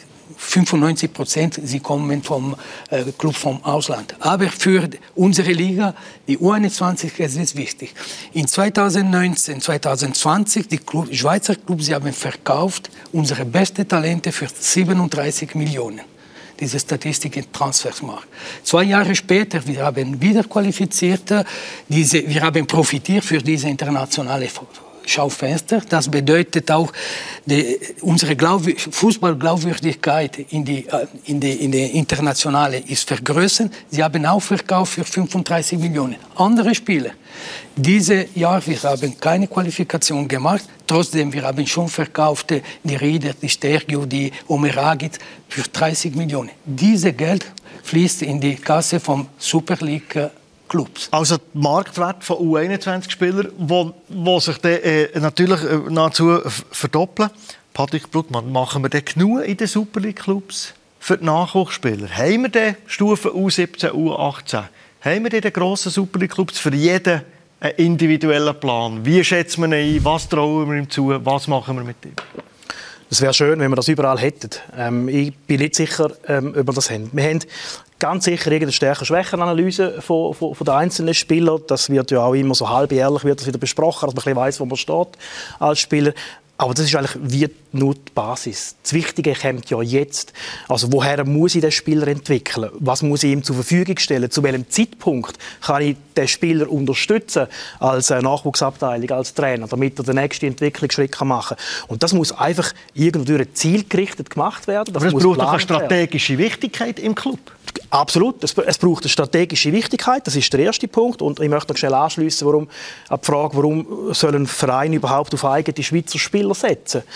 95%, sie kommen vom Club vom Ausland. Aber für unsere Liga, die U21, es ist wichtig. In 2019, 2020, die Schweizer Clubs, sie haben verkauft unsere besten Talente für 37 Millionen. Diese Statistik im Transfermarkt. 2 Jahre später, wir haben wieder qualifiziert, wir haben profitiert für diese internationale Schaufenster. Das bedeutet auch, unsere Fußballglaubwürdigkeit in die internationale ist vergrößert. Sie haben auch verkauft für 35 Millionen. Andere Spieler. Dieses Jahr, wir haben keine Qualifikation gemacht. Trotzdem, wir haben schon verkauft, die Rieder, die Stergio, die Omeragit für 30 Millionen. Dieses Geld fließt in die Kasse vom Super League Clubs. Also der Marktwert von U21-Spielern, wo sich natürlich nahezu verdoppeln. Patrick Brugmann, machen wir denn genug in den Super League-Clubs für die Nachwuchsspieler? Haben wir denn Stufen U17, U18? Haben wir denn den grossen Super League-Clubs für jeden einen individuellen Plan? Wie schätzen wir ihn ein? Was trauen wir ihm zu? Was machen wir mit ihm? Es wäre schön, wenn wir das überall hätten. Ich bin nicht sicher, ob wir das haben. Wir haben ganz sicher irgendeine Stärken-Schwächen-Analyse von den einzelnen Spielern. Das wird ja auch immer so halbjährlich wird das wieder besprochen, dass man ein bisschen weiss, wo man steht als Spieler. Aber das ist eigentlich wie nur die Basis. Das Wichtige kommt ja jetzt. Also woher muss ich den Spieler entwickeln? Was muss ich ihm zur Verfügung stellen? Zu welchem Zeitpunkt kann ich den Spieler unterstützen als Nachwuchsabteilung, als Trainer, damit er den nächsten Entwicklungsschritt machen kann? Und das muss einfach irgendwie zielgerichtet gemacht werden. Aber es braucht doch eine strategische Wichtigkeit im Club. Absolut. Es braucht eine strategische Wichtigkeit. Das ist der erste Punkt. Und ich möchte noch schnell anschliessen, an die Frage, warum soll ein Verein überhaupt auf eigene Schweizer Spieler setzen?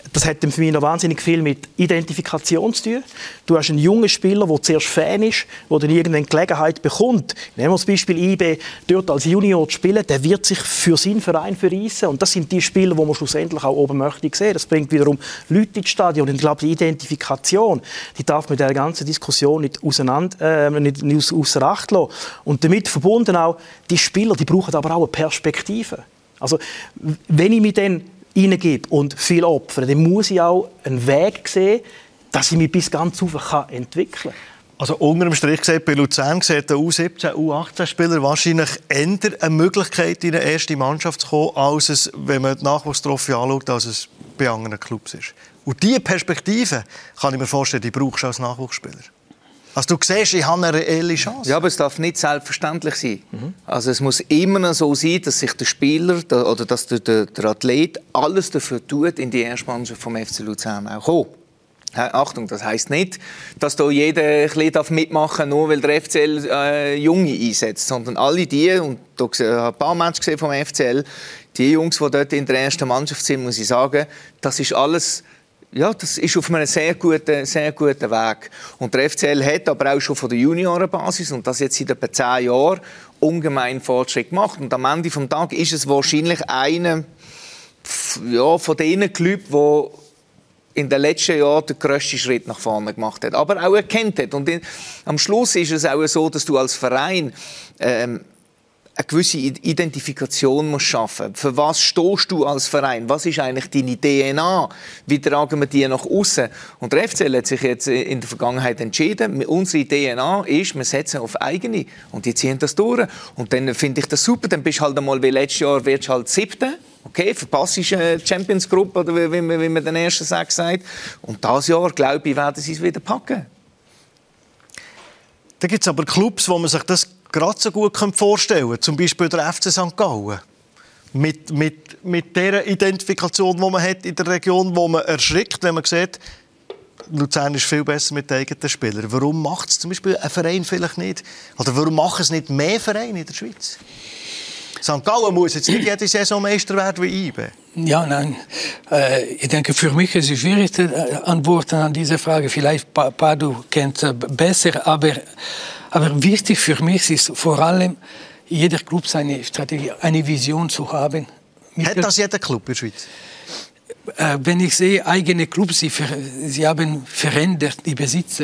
Das hat für mich noch wahnsinnig viel mit Identifikation zu tun. Du hast einen jungen Spieler, der zuerst Fan ist, der dann irgendeine Gelegenheit bekommt. Nehmen wir das Beispiel IB, dort als Junior zu spielen, der wird sich für seinen Verein verreissen. Und das sind die Spieler, die man schlussendlich auch oben möchte sehen. Das bringt wiederum Leute ins Stadion. Und ich glaube, die Identifikation, die darf mit der ganzen Diskussion nicht außer Acht lassen. Und damit verbunden auch, die Spieler, die brauchen aber auch eine Perspektive. Also, wenn ich mich dann reingebe und viel opfere, dann muss ich auch einen Weg sehen, dass ich mich bis ganz hoch entwickeln kann. Also unter dem Strich gesagt, bei Luzern sieht der U17, U18-Spieler wahrscheinlich eher eine Möglichkeit, in eine erste Mannschaft zu kommen, als es, wenn man die Nachwuchstrophy anschaut, als es bei anderen Clubs ist. Und diese Perspektive, kann ich mir vorstellen, die brauchst du als Nachwuchsspieler. Also du siehst, ich habe eine reelle Chance. Ja, aber es darf nicht selbstverständlich sein. Also es muss immer so sein, dass sich der Spieler oder dass der Athlet alles dafür tut, in die erste Mannschaft vom FC Luzern auch kommen. Achtung, das heisst nicht, dass da jeder ein bisschen mitmachen darf, nur weil der FCL Junge einsetzt, sondern alle die, und da habe ich ein paar Menschen gesehen vom FCL, die Jungs, die dort in der ersten Mannschaft sind, muss ich sagen, das ist alles... Ja, das ist auf einem sehr guten Weg. Und der FCL hat aber auch schon von der Juniorenbasis, und das jetzt seit etwa 10 Jahren, ungemein Fortschritt gemacht. Und am Ende des Tages ist es wahrscheinlich einer von diesen Clubs, der in den letzten Jahren den grössten Schritt nach vorne gemacht hat. Aber auch erkannt hat. Und am Schluss ist es auch so, dass du als Verein eine gewisse Identifikation musst schaffen. Für was stehst du als Verein? Was ist eigentlich deine DNA? Wie tragen wir die nach außen? Und der FCL hat sich jetzt in der Vergangenheit entschieden, unsere DNA ist, wir setzen auf eigene. Und die ziehen das durch. Und dann finde ich das super. Dann bist du halt einmal, wie letztes Jahr, wirst du halt 7. Okay, verpasst du eine Champions Group, oder wie man den ersten 6 sagt. Und dieses Jahr, glaube ich, werden sie es wieder packen. Da gibt es aber Clubs, wo man sich das gerade so gut vorstellen kann. Zum Beispiel der FC St. Gallen. Mit der Identifikation, die man hat in der Region, wo man erschrickt, wenn man sieht, Luzern ist viel besser mit den eigenen Spielern. Warum macht es zum Beispiel ein Verein vielleicht nicht? Oder warum machen es nicht mehr Vereine in der Schweiz? St. Gallen muss jetzt nicht jede Saison Meister werden wie IB. Ja, nein. Ich denke, für mich ist es schwierig zu antworten an diese Frage. Vielleicht Padu kennt besser, aber wichtig für mich ist vor allem, jeder Club seine Strategie, eine Vision zu haben. Hat das jeder Club in der Schweiz? Wenn ich sehe, eigene Clubs, sie haben verändert, die Besitzer.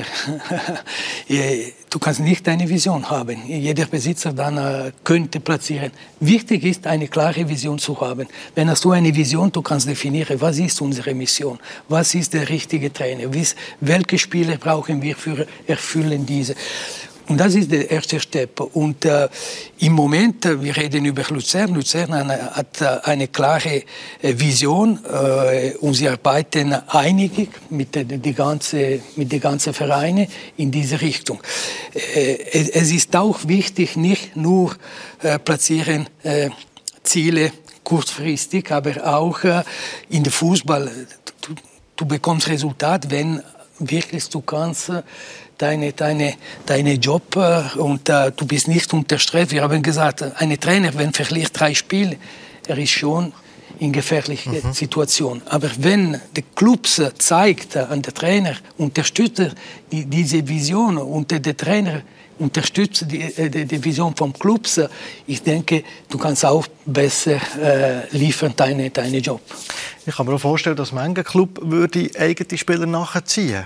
Du kannst nicht eine Vision haben. Jeder Besitzer dann könnte platzieren. Wichtig ist, eine klare Vision zu haben. Wenn hast du eine Vision, du kannst definieren, was ist unsere Mission, was ist der richtige Trainer, welche Spieler brauchen wir für erfüllen diese. Und das ist der erste Step. Und im Moment, wir reden über Luzern. Luzern hat eine klare Vision und sie arbeiten einig mit den ganzen Vereinen in diese Richtung. Es ist auch wichtig, nicht nur platzieren Ziele kurzfristig, aber auch in der Fußball. Du bekommst Resultat, wenn wirklich du kannst deine Job und du bist nicht unter Stress. Wir haben gesagt, ein Trainer, wenn verliert 3 Spiele, er ist schon in gefährlicher Situation. Aber wenn der Club zeigt an den Trainer, unterstützt diese Vision und der Trainer unterstützt die Vision vom Club, ich denke, du kannst auch besser liefern deinen Job. Ich kann mir auch vorstellen, dass mancher Club würde eigene Spieler nachziehen.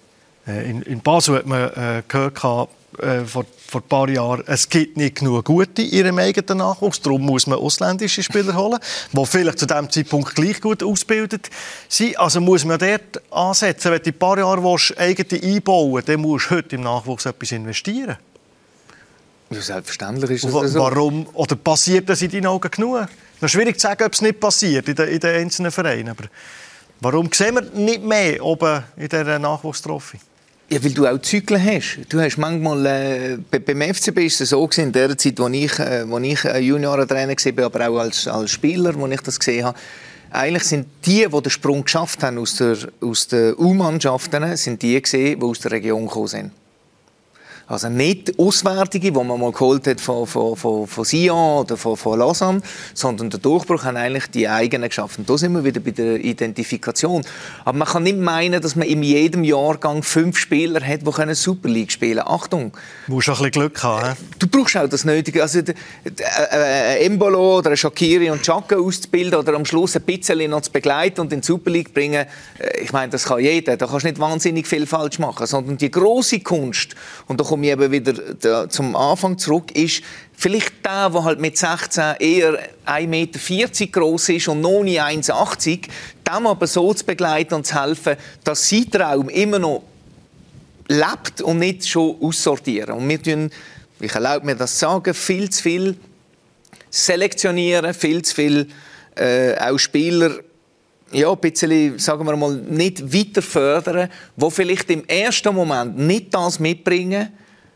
In Basel hat man gehört, vor ein paar Jahren, es gibt nicht genug Gute in ihrem eigenen Nachwuchs. Darum muss man ausländische Spieler holen, die vielleicht zu diesem Zeitpunkt gleich gut ausgebildet sind. Also muss man dort ansetzen. Wenn du in ein paar Jahren eigene einbauen willst, dann musst du heute im Nachwuchs etwas investieren. Ja, selbstverständlich ist das so. Warum? Oder passiert das in deinen Augen genug? Es ist schwierig zu sagen, ob es nicht passiert in den einzelnen Vereinen. Aber warum sehen wir nicht mehr oben in dieser Nachwuchstrophy? Ja, weil du auch Zyklen hast. Du hast manchmal, beim FCB ist es so gewesen, in der Zeit, wo ich Juniorentrainer war, aber auch als Spieler, wo ich das gesehen habe. Eigentlich sind die den Sprung geschafft haben aus der U-Mannschaften, sind die gesehen, die aus der Region gekommen sind. Also nicht Auswärtige, die man mal geholt hat von Sion oder von Lausanne, sondern den Durchbruch haben eigentlich die eigenen geschaffen. Da sind wir wieder bei der Identifikation. Aber man kann nicht meinen, dass man in jedem Jahrgang 5 Spieler hat, die Super League spielen können. Achtung! Du musst auch ein bisschen Glück haben. Du brauchst auch das Nötige. Also Embolo oder Shaqiri und Xhaka auszubilden oder am Schluss ein bisschen noch zu begleiten und in die Super League bringen, ich meine, das kann jeder. Da kannst du nicht wahnsinnig viel falsch machen. Sondern die grosse Kunst, und da komme ich eben wieder zum Anfang zurück, ist vielleicht der halt mit 16 eher 1,40 Meter groß ist und noch nicht 1,80, dem aber so zu begleiten und zu helfen, dass sein Traum immer noch lebt und nicht schon aussortieren. Und wir tun, ich erlaube mir das zu sagen, viel zu viel selektionieren, viel zu viel auch Spieler ein bisschen, sagen wir mal, nicht weiter fördern, die vielleicht im ersten Moment nicht das mitbringen,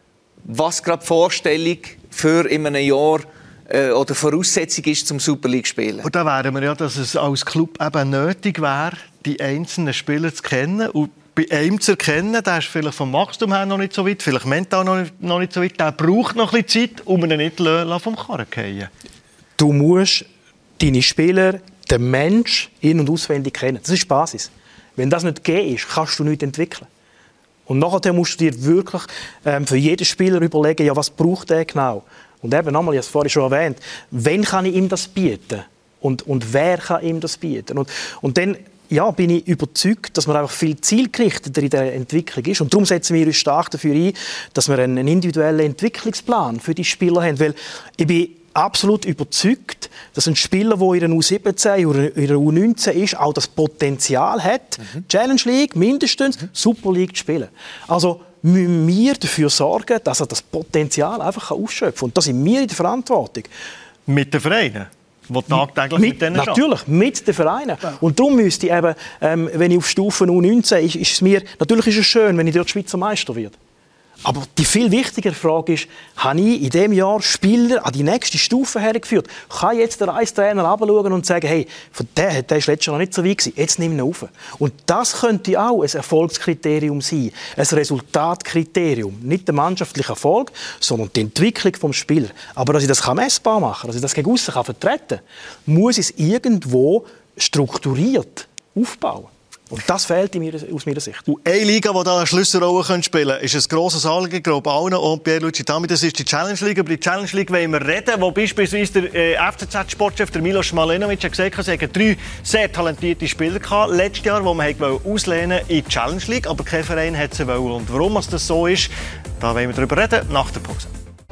was gerade die Vorstellung für in einem Jahr oder Voraussetzung ist zum Super League spielen. Und da wären wir ja, dass es als Club eben nötig wäre, die einzelnen Spieler zu kennen und bei einem zu erkennen, der ist vielleicht vom Wachstum her noch nicht so weit, vielleicht mental noch nicht so weit, der braucht noch ein bisschen Zeit, um ihn nicht vom Karren zu fallen. Du musst deine Spieler, den Mensch in- und auswendig kennen. Das ist die Basis. Wenn das nicht gegeben ist, kannst du nichts entwickeln. Und nachher musst du dir wirklich für jeden Spieler überlegen, ja, was braucht er genau. Und eben nochmal, ich habe es vorhin schon erwähnt, wen kann ich ihm das bieten? Und wer kann ihm das bieten? Und dann bin ich überzeugt, dass man einfach viel zielgerichteter in der Entwicklung ist. Und darum setzen wir uns stark dafür ein, dass wir einen individuellen Entwicklungsplan für die Spieler haben. Weil ich bin absolut überzeugt, dass ein Spieler, der in der U17 oder in der U19 ist, auch das Potenzial hat, Challenge League mindestens, Super League zu spielen. Also müssen wir dafür sorgen, dass er das Potenzial einfach ausschöpfen kann. Und da sind wir in der Verantwortung. Mit den Vereinen? Die tagtäglich mit denen natürlich, mit den Vereinen. Ja. Und darum müsste ich eben, wenn ich auf Stufe U19 ist es mir, natürlich ist es schön, wenn ich dort Schweizer Meister werde. Aber die viel wichtigere Frage ist, habe ich in diesem Jahr Spieler an die nächste Stufe hergeführt? Kann jetzt der Reistrainer herabschauen und sagen, hey, der war letztes Jahr noch nicht so weit gewesen, jetzt nimm ihn auf. Und das könnte auch ein Erfolgskriterium sein, ein Resultatkriterium. Nicht der mannschaftliche Erfolg, sondern die Entwicklung des Spielers. Aber dass ich das messbar machen kann, dass ich das gegen aussen vertreten kann, muss ich es irgendwo strukturiert aufbauen. Und das fehlt aus meiner Sicht. Und eine Liga, die da eine Schlüsselrolle spielen kann, ist ein grosses Anliegen, glaube ich, allen und Pierluigi Tami, das ist die Challenge League. Über die Challenge League wollen wir reden, wo beispielsweise der FCZ-Sportchef, der Milos Malenovic, hat gesagt, es hätten 3 sehr talentierte Spieler gehabt letztes Jahr, die man auslehnen in die Challenge League, aber kein Verein hat sie wollen. Und warum das so ist, da wollen wir darüber reden, nach der Pause.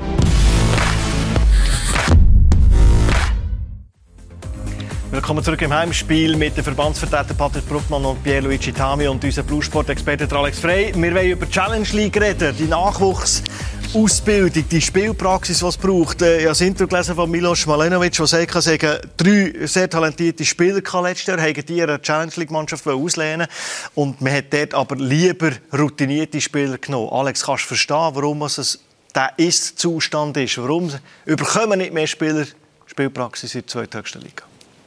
Willkommen zurück im Heimspiel mit den Verbandsvertretern Patrick Bruckmann und Pierluigi Tami und unserem Bluesport-Experte Alex Frey. Wir wollen über die Challenge League reden, die Nachwuchsausbildung, die Spielpraxis, die es braucht. Ich habe das Intro gelesen von Milos Malenovic, der sagt, es hätten 3 sehr talentierte Spieler letztes Jahr, haben die ihre Challenge League-Mannschaft auslehnen und man hat dort aber lieber routinierte Spieler genommen. Alex, kannst du verstehen, warum es der Ist-Zustand ist? Warum überkommen nicht mehr Spieler Spielpraxis in der zweithöchsten Liga?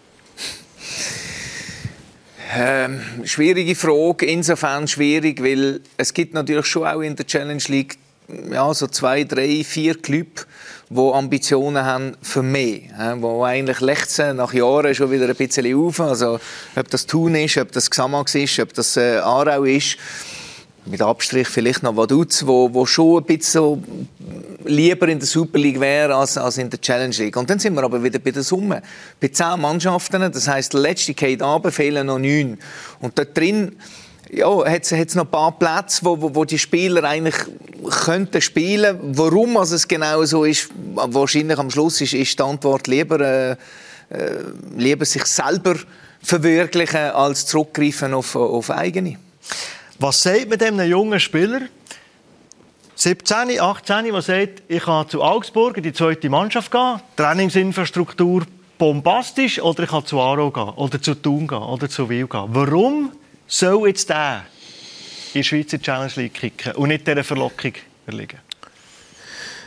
Schwierige Frage, insofern schwierig, weil es gibt natürlich schon auch in der Challenge League so 2, 3, 4 Clubs, die Ambitionen haben für mehr, die eigentlich lechzen nach Jahren schon wieder ein bisschen auf, also ob das Thun ist, ob das Xamax ist, ob das Aarau ist, mit Abstrich vielleicht noch Vaduz, wo schon ein bisschen so lieber in der Super League wäre als in der Challenge League. Und dann sind wir aber wieder bei der Summe. Bei 10 Mannschaften, das heisst, der letzte geht runter, fehlen noch 9. Und dort drin hat es noch ein paar Plätze, wo die Spieler eigentlich könnten spielen. Warum es genau so ist, wahrscheinlich am Schluss ist die Antwort lieber sich selber verwirklichen, als zurückgreifen auf eigene. Was sagt man dem einem jungen Spieler, 17, 18, der sagt, ich kann zu Augsburg in die zweite Mannschaft gehen, Trainingsinfrastruktur bombastisch, oder ich kann zu Aarau gehen, oder zu Thun gehen, oder zu Wil gehen? Warum soll jetzt der in die Schweizer Challenge League kicken und nicht dieser Verlockung erliegen?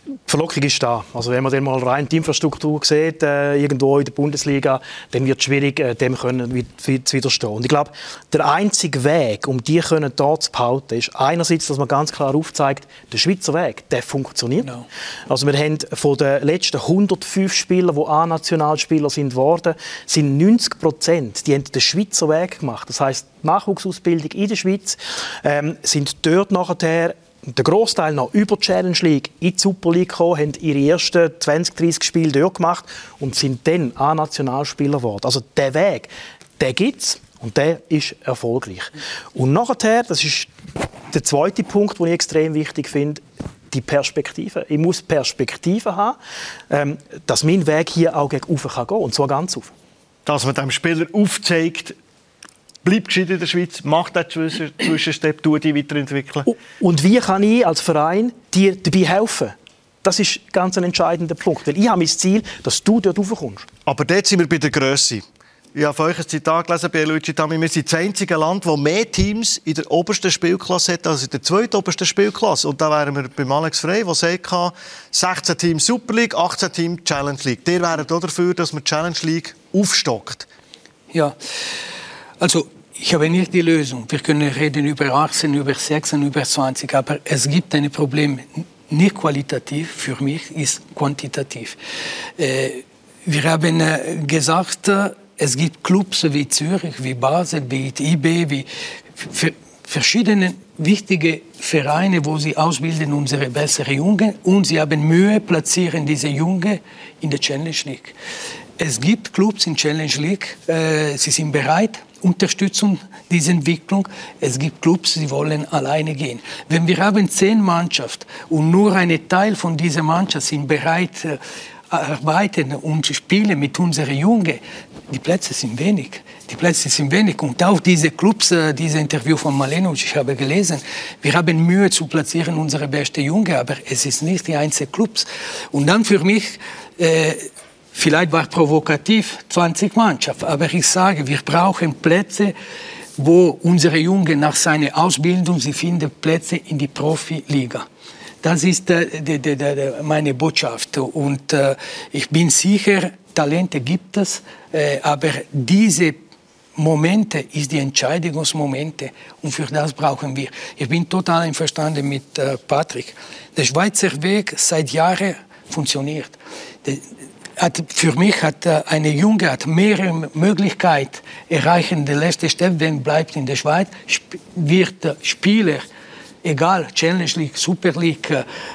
Die Verlockung ist da. Also wenn man dann mal rein die Infrastruktur sieht, irgendwo in der Bundesliga, dann wird es schwierig, dem können zu widerstehen. Und ich glaube, der einzige Weg, um die dort zu behalten, ist einerseits, dass man ganz klar aufzeigt, der Schweizer Weg, der funktioniert. No. Also wir haben von den letzten 105 Spielern, die A-Nationalspieler sind worden, sind 90%, die haben den Schweizer Weg gemacht. Das heisst, die Nachwuchsausbildung in der Schweiz sind dort nachher der Großteil noch über die Challenge League in die Super League gekommen, haben ihre ersten 20-30 Spiele dort gemacht und sind dann A-Nationalspieler geworden. Also der Weg, den gibt es und der ist erfolgreich. Und nachher, das ist der zweite Punkt, den ich extrem wichtig finde, die Perspektive. Ich muss Perspektive haben, dass mein Weg hier auch gegen oben gehen kann, und zwar ganz auf. Dass man dem Spieler aufzeigt, bleib gescheit in der Schweiz, mach den Zwischenstep, tu dich weiterentwickeln. Und wie kann ich als Verein dir dabei helfen? Das ist ganz ein entscheidender Punkt. Weil ich habe mein Ziel, dass du dort raufkommst. Aber dort sind wir bei der Grösse. Ich habe von euch ein Zitat gelesen, bei Luigi Tammy. Wir sind das einzige Land, das mehr Teams in der obersten Spielklasse hat als in der zweitobersten Spielklasse. Und da wären wir bei Alex Frey, der sagt, 16 Teams Super League, 18 Teams Challenge League. Ihr wäret auch dafür, dass man die Challenge League aufstockt. Ja, also ich habe nicht die Lösung. Wir können reden über 18, über 16, über 20, aber es gibt ein Problem, nicht qualitativ, für mich ist quantitativ. Wir haben gesagt, es gibt Clubs wie Zürich, wie Basel, wie IB, wie verschiedene wichtige Vereine, wo sie ausbilden unsere besseren Jungen und sie haben Mühe, platzieren diese Jungen in der Challenge League. Es gibt Clubs in Challenge League, sie sind bereit, Unterstützung dieser Entwicklung. Es gibt Clubs, die wollen alleine gehen. Wenn wir haben 10 Mannschaften und nur ein Teil von dieser Mannschaft sind bereit, arbeiten und spielen mit unseren Jungen, die Plätze sind wenig. Und auch diese Clubs, dieses Interview von Mladenovic, ich habe gelesen, wir haben Mühe zu platzieren unsere besten Jungen, aber es ist nicht die einzelnen Clubs. Und dann für mich, vielleicht war provokativ 20 Mannschaften, aber ich sage, wir brauchen Plätze, wo unsere Jungen nach seiner Ausbildung, sie finden Plätze in die Profiliga. Das ist meine Botschaft. Und ich bin sicher, Talente gibt es, aber diese Momente ist die Entscheidungsmomente und für das brauchen wir. Ich bin total einverstanden mit Patrick. Der Schweizer Weg seit Jahren funktioniert. Für mich hat eine Junge mehrere Möglichkeiten erreichen. Der letzte Step, der bleibt in der Schweiz, wird Spieler, egal Challenge League, Super League,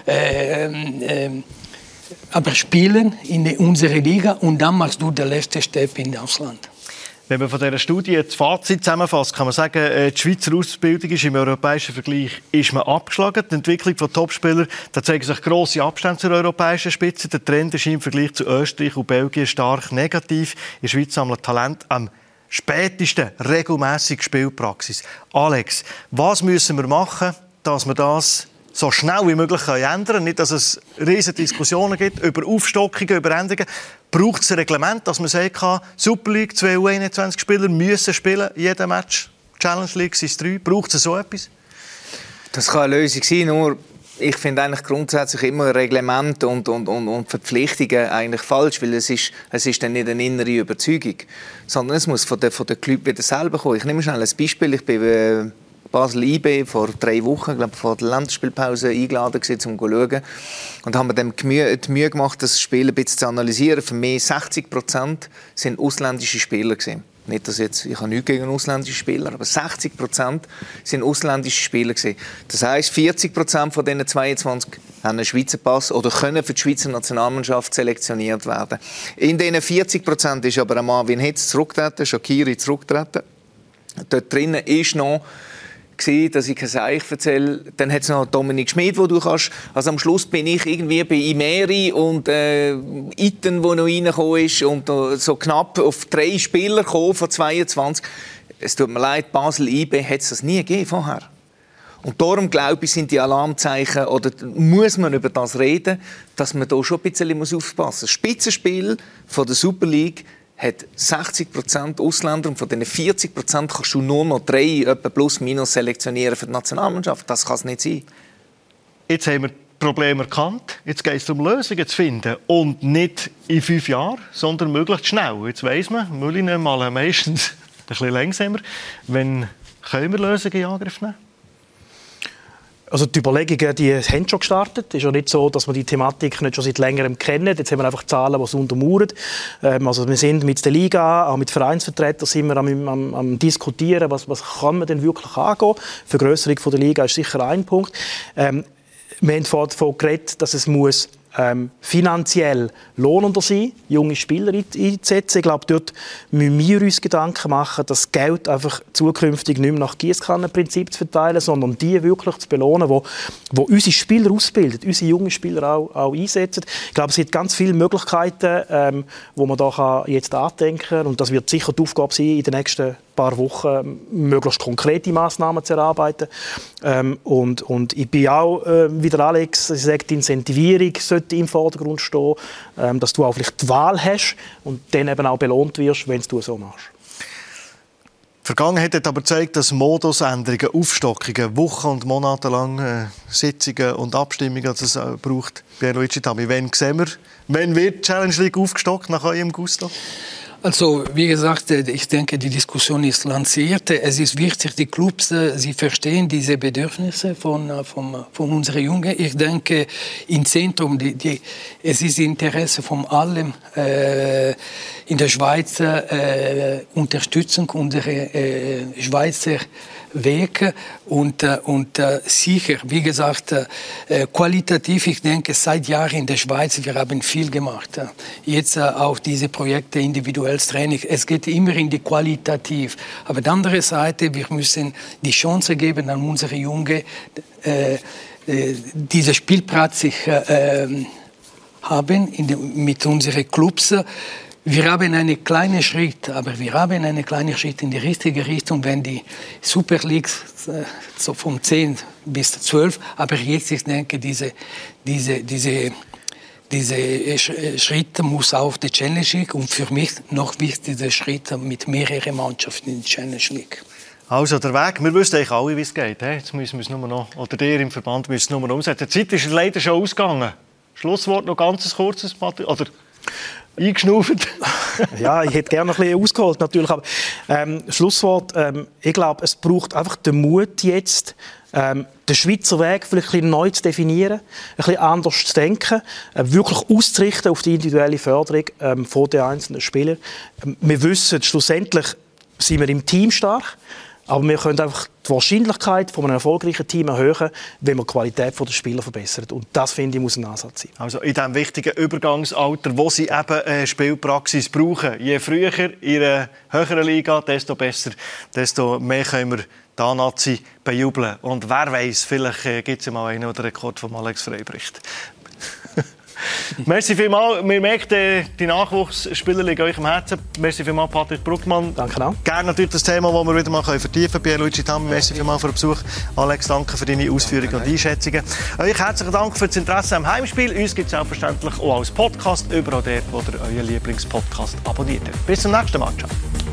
aber spielen in unserer Liga und dann machst du den letzten Step in das Ausland. Wenn man von dieser Studie das Fazit zusammenfasst, kann man sagen, die Schweizer Ausbildung ist im europäischen Vergleich ist man abgeschlagen. Die Entwicklung von Topspielern, da zeigen sich grosse Abstände zur europäischen Spitze. Der Trend ist im Vergleich zu Österreich und Belgien stark negativ. In der Schweiz sammeln Talent am spätesten regelmäßig Spielpraxis. Alex, was müssen wir machen, dass wir das so schnell wie möglich ändern können? Nicht, dass es riesige Diskussionen gibt über Aufstockungen, über Änderungen. Braucht es ein Reglement, dass man sagen kann, Super League, 2 U21-Spieler müssen spielen, jeden Match, Challenge League sind es 3. Braucht es so etwas? Das kann eine Lösung sein, nur ich finde eigentlich grundsätzlich immer Reglement und Verpflichtungen eigentlich falsch, weil es ist dann nicht eine innere Überzeugung, sondern es muss von den Clubs wieder selber kommen. Ich nehme schnell ein Beispiel. Ich bin Basel IB vor 3 Wochen, glaube vor der Länderspielpause eingeladen gewesen, um zu schauen. Und haben wir dem die Mühe gemacht, das Spiel ein bisschen zu analysieren. Für mich 60% sind ausländische Spieler gewesen. Nicht, dass jetzt, ich habe nichts gegen ausländische Spieler, aber 60% sind ausländische Spieler gewesen. Das heisst, 40% von diesen 22 haben einen Schweizer Pass oder können für die Schweizer Nationalmannschaft selektioniert werden. In diesen 40% ist aber ein Marvin Hitz zurückgetreten, Shaqiri zurückgetreten. Dort drinnen ist noch dass ich kein Seich erzähle. Dann hat es noch Dominik Schmid, wo du kannst. Also am Schluss bin ich irgendwie bei Imeri und Itten, der noch reingekommen ist und so knapp auf 3 Spieler gekommen von 22. Es tut mir leid, Basel IB hat es das nie gegeben vorher. Und darum, glaube ich, sind die Alarmzeichen, oder muss man über das reden, dass man da schon ein bisschen aufpassen muss. Das Spitzenspiel von der Super League hat 60% Ausländer und von diesen 40% kannst du nur noch 3 etwa plus minus selektionieren für die Nationalmannschaft. Das kann es nicht sein. Jetzt haben wir Problem erkannt. Jetzt geht es darum, Lösungen zu finden. Und nicht in 5 Jahren, sondern möglichst schnell. Jetzt weiss man, Müller mal meistens ein bisschen langsamer. Wann können wir Lösungen in Angriff nehmen? Also die Überlegungen, die haben schon gestartet. Es ist ja nicht so, dass wir die Thematik nicht schon seit längerem kennen. Jetzt haben wir einfach Zahlen, die es untermauern. Also wir sind mit der Liga, auch mit Vereinsvertretern sind wir am diskutieren, was kann man denn wirklich angehen. Vergrösserung der Liga ist sicher ein Punkt. Wir haben davon geredet, dass es muss finanziell lohnender sein, junge Spieler einzusetzen. Ich glaube, dort müssen wir uns Gedanken machen, das Geld einfach zukünftig nicht mehr nach Giesskannenprinzip zu verteilen, sondern die wirklich zu belohnen, die unsere Spieler ausbilden, unsere jungen Spieler auch einsetzen. Ich glaube, es gibt ganz viele Möglichkeiten, wo man da jetzt andenken kann. Und das wird sicher die Aufgabe sein, in den nächsten paar Wochen möglichst konkrete Massnahmen zu erarbeiten. Und ich bin auch, wie der Alex sagt, die Incentivierung sollte im Vordergrund stehen, dass du auch vielleicht die Wahl hast und dann eben auch belohnt wirst, wenn du so machst. Die Vergangenheit hat aber gezeigt, dass Modusänderungen, Aufstockungen, Wochen und Monate lang Sitzungen und Abstimmungen, dass es braucht. Pierluigi Tammy, wann wird die Challenge League aufgestockt nach eurem Gusto? Also, wie gesagt, ich denke, die Diskussion ist lanciert. Es ist wichtig, die Clubs, sie verstehen diese Bedürfnisse von unseren Jungen. Ich denke, im Zentrum, es ist Interesse von allem in der Schweiz, Unterstützung unserer Schweizer Wege und sicher, wie gesagt, qualitativ, ich denke, seit Jahren in der Schweiz, wir haben viel gemacht. Jetzt auch diese Projekte, individuelles Training, es geht immer in die Qualitativ. Aber auf der anderen Seite, wir müssen die Chance geben an unsere Jungen, diese Spielplatz sich haben mit unseren Clubs. Wir haben einen kleinen Schritt, aber wir haben einen kleinen Schritt in die richtige Richtung, wenn die Super Leagues so von 10 bis 12, aber jetzt, ich denke, diese Schritt muss auf die Challenge League und für mich noch wichtiger Schritt mit mehreren Mannschaften in der Challenge League. Also der Weg, wir wissen eigentlich alle, wie es geht. Jetzt müssen wir es nur noch, oder ihr im Verband müsst es nur noch umsetzen. Die Zeit ist leider schon ausgegangen. Schlusswort noch ganz kurzes, oder eingeschnauft. Ja, ich hätte gerne noch ein bisschen ausgeholt, natürlich. Aber Schlusswort, ich glaube, es braucht einfach den Mut jetzt, den Schweizer Weg vielleicht ein bisschen neu zu definieren, ein bisschen anders zu denken, wirklich auszurichten auf die individuelle Förderung von den einzelnen Spielern. Wir wissen, schlussendlich sind wir im Team stark, aber wir können einfach die Wahrscheinlichkeit von einem erfolgreichen Team erhöhen, wenn wir die Qualität der Spieler verbessern. Und das, finde ich, muss ein Ansatz sein. Also in diesem wichtigen Übergangsalter, wo sie eben Spielpraxis brauchen. Je früher in einer höheren Liga, desto besser, desto mehr können wir die Nazi bejubeln. Und wer weiß, vielleicht gibt es ja mal einen oder Rekord von Alex Frey bricht. Merci vielmals. Wir merken, die Nachwuchsspieler liegen euch am Herzen. Merci vielmals, Patrick Bruckmann. Danke auch. Gerne natürlich das Thema, das wir wieder mal vertiefen können. Pierluigi Tammy, merci vielmals für den Besuch. Alex, danke für deine Ausführungen und Einschätzungen. Euch herzlichen Dank für das Interesse am Heimspiel. Uns gibt es selbstverständlich auch als Podcast, überall dort, wo ihr euren Lieblingspodcast abonniert. Bis zum nächsten Mal. Ciao.